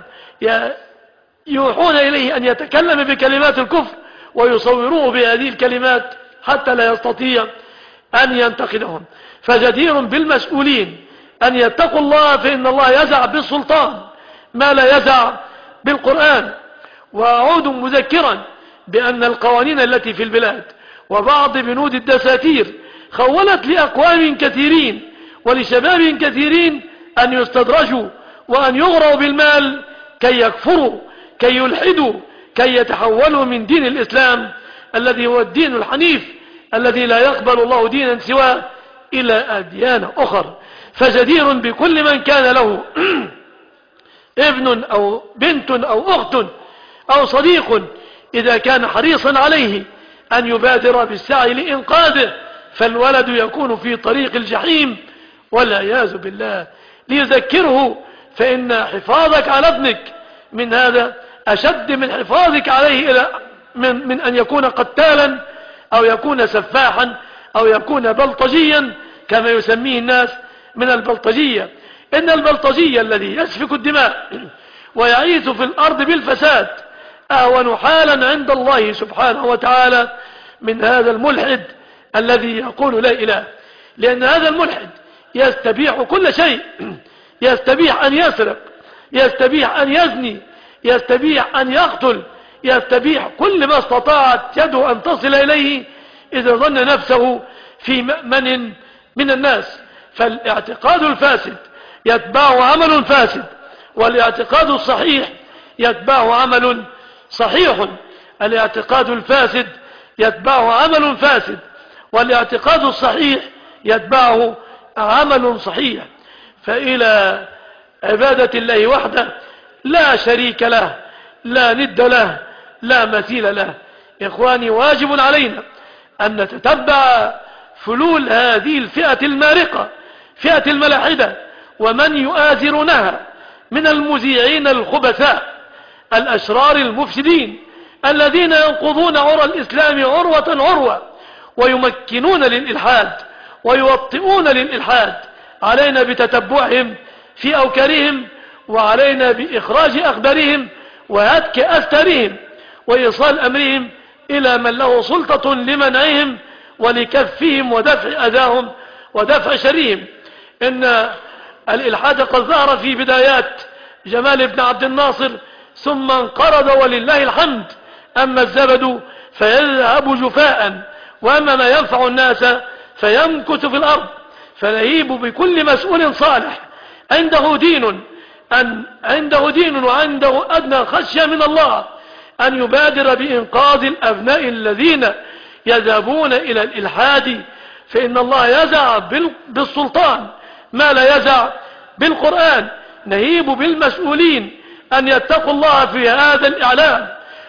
يوحون إليه أن يتكلم بكلمات الكفر ويصوروه بهذه الكلمات حتى لا يستطيع أن ينتقدهم. فجدير بالمسؤولين أن يتقوا الله، فإن الله يزع بالسلطان ما لا يزع بالقرآن. وأعود مذكرا بأن القوانين التي في البلاد وبعض بنود الدساتير خولت لأقوام كثيرين ولشباب كثيرين أن يستدرجوا وأن يغروا بالمال كي يكفروا، كي يلحدوا، كي يتحولوا من دين الإسلام الذي هو الدين الحنيف الذي لا يقبل الله دينا سواه إلى أديان أخر. فجدير بكل من كان له ابن أو بنت أو أخت أو صديق إذا كان حريصا عليه أن يبادر بالسعي لإنقاذه، فالولد يكون في طريق الجحيم والعياذ بالله. ليذكره، فإن حفاظك على ابنك من هذا أشد من حفاظك عليه إلى من, من أن يكون قتالا أو يكون سفاحا أو يكون بلطجيا كما يسميه الناس من البلطجية. إن البلطجية الذي يسفك الدماء ويعيث في الأرض بالفساد أهون حالا عند الله سبحانه وتعالى من هذا الملحد الذي يقول لا إله. لأن هذا الملحد يستبيح كل شيء، يستبيح أن يسرق، يستبيح أن يزني، يستبيح أن يقتل، يستبيح كل ما استطاعت يده أن تصل إليه إذا ظن نفسه في مأمن من الناس. فالاعتقاد الفاسد يتبعه عمل فاسد، والاعتقاد الصحيح يتبعه عمل صحيح. الاعتقاد الفاسد يتبعه عمل فاسد، والاعتقاد الصحيح يتبعه عمل صحيح. فإلى عبادة الله وحده لا شريك له، لا ند له، لا مثيل له. إخواني، واجب علينا أن نتتبع فلول هذه الفئة المارقة، فئة الملاحدة، ومن يؤازرونها من المذيعين الخبثاء الأشرار المفسدين الذين ينقضون عرى الإسلام عروة عروة ويمكنون للإلحاد ويوطئون للإلحاد. علينا بتتبعهم في أوكارهم، وعلينا بإخراج أخبارهم وهتك أستارهم وإيصال أمرهم إلى من له سلطة لمنعهم ولكفهم ودفع أذاهم ودفع شرهم. إن الإلحاد قد ظهر في بدايات جمال بن عبد الناصر ثم انقرض ولله الحمد. أما الزبد فيذهب جفاء، وأما ما ينفع الناس فيمكث في الأرض. فنهيب بكل مسؤول صالح عنده دين أن عنده دين وعنده أدنى خشية من الله أن يبادر بإنقاذ الأبناء الذين يذهبون إلى الإلحاد، فإن الله يزع بالسلطان ما لا يزع بالقرآن. نهيب بالمسؤولين أن يتقوا الله في هذا الإعلام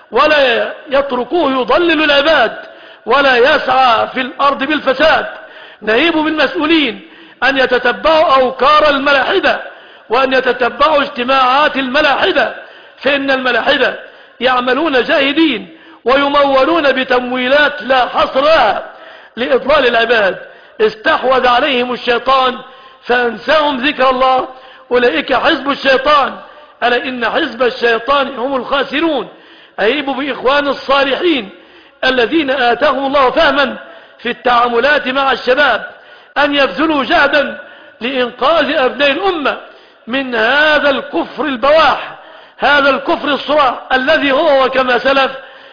ولا يتركوه يضلل العباد ولا يسعى في الأرض بالفساد. نهيب بالمسؤولين أن يتتبعوا أوكار الملاحدة وأن يتتبعوا اجتماعات الملاحدة، فإن الملاحدة يعملون جاهدين ويمولون بتمويلات لا حصر لها لإضلال العباد. استحوذ عليهم الشيطان فأنساهم ذكر الله، أولئك حزب الشيطان، ألا إن حزب الشيطان هم الخاسرون. أهيب بإخوان الصالحين الذين آتاهم الله فهما في التعاملات مع الشباب أن يبذلوا جهدا لإنقاذ أبناء الأمة من هذا الكفر البواح، هذا الكفر الصراع الذي هو وكما سلف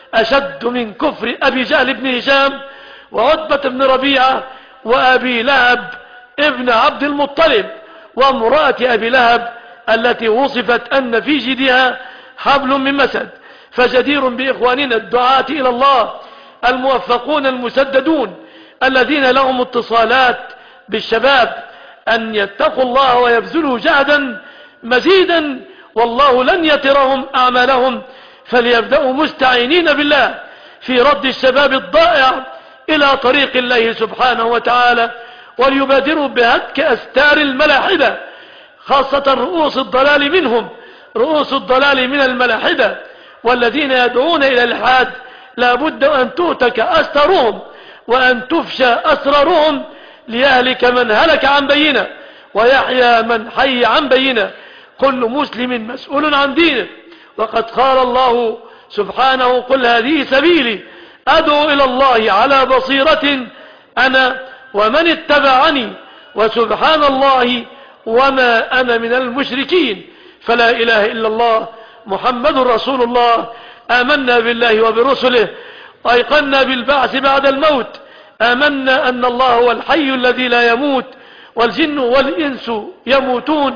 أشد من كفر أبي جهل بن هشام وعتبة بن ربيعة وأبي لهب ابن عبد المطلب وامرأة أبي لهب التي وصفت أن في جدها حبل من مسد. فجدير بإخواننا الدعاة إلى الله الموفقون المسددون الذين لهم اتصالات بالشباب أن يتقوا الله ويبذلوا جهدا مزيدا، والله لن يترهم أعمالهم، فليبدأوا مستعينين بالله في رد الشباب الضائع إلى طريق الله سبحانه وتعالى، وليبادروا بهتك أستار الملاحدة، خاصة رؤوس الضلال منهم، رؤوس الضلال من الملاحدة والذين يدعون إلى الإلحاد. لا بد أن تؤتك أسترهم وأن تفشى أسرارهم، ليهلك من هلك عن بينه ويحيى من حي عن بينه. كل مسلم مسؤول عن دينه، وقد قال الله سبحانه: قل هذه سبيلي أدعو إلى الله على بصيرة أنا ومن اتبعني وسبحان الله وما أنا من المشركين. فلا إله إلا الله محمد رسول الله. آمنا بالله وبرسله وأيقنا بالبعث بعد الموت. آمنا أن الله هو الحي الذي لا يموت والجن والإنس يموتون.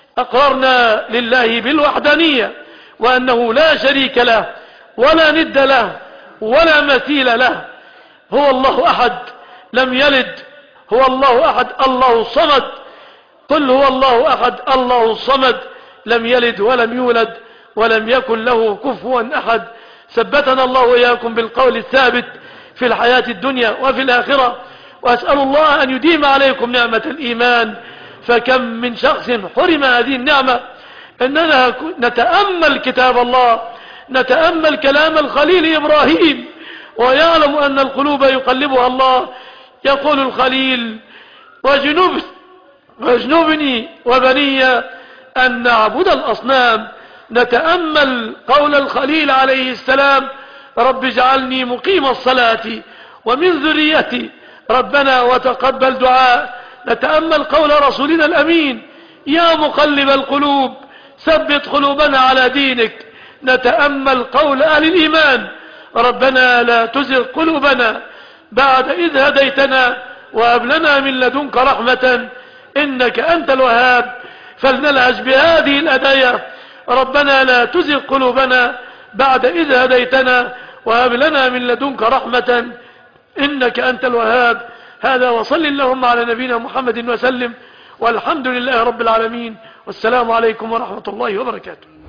أقررنا لله بالوحدانية وأنه لا شريك له ولا ند له ولا مثيل له. هو الله أحد لم يلد، هو الله أحد الله الصمد. قل هو الله أحد الله الصمد لم يلد ولم يولد ولم يكن له كفوا أحد. ثبتنا الله وإياكم بالقول الثابت في الحياة الدنيا وفي الآخرة، وأسأل الله أن يديم عليكم نعمة الإيمان، فكم من شخص حرم هذه النعمة. إننا نتأمل كتاب الله، نتأمل كلام الخليل إبراهيم، ويعلم أن القلوب يقلبها الله. يقول الخليل: وجنوب واجنبني وبني أن نعبد الأصنام. نتأمل قول الخليل عليه السلام: رب اجعلني مقيم الصلاة ومن ذريتي ربنا وتقبل دعاء. نتأمل قول رسولنا الأمين: يا مقلب القلوب ثبت قلوبنا على دينك. نتأمل قول أهل الإيمان: ربنا لا تزغ قلوبنا بعد إذ هديتنا وهب لنا من لدنك رحمة إنك أنت الوهاب. فلنلهج بهذه الأدعية: ربنا لا تزغ قلوبنا بعد إذ هديتنا وهب لنا من لدنك رحمة إنك أنت الوهاب. هذا وصل اللهم على نبينا محمد وسلم، والحمد لله رب العالمين، والسلام عليكم ورحمة الله وبركاته.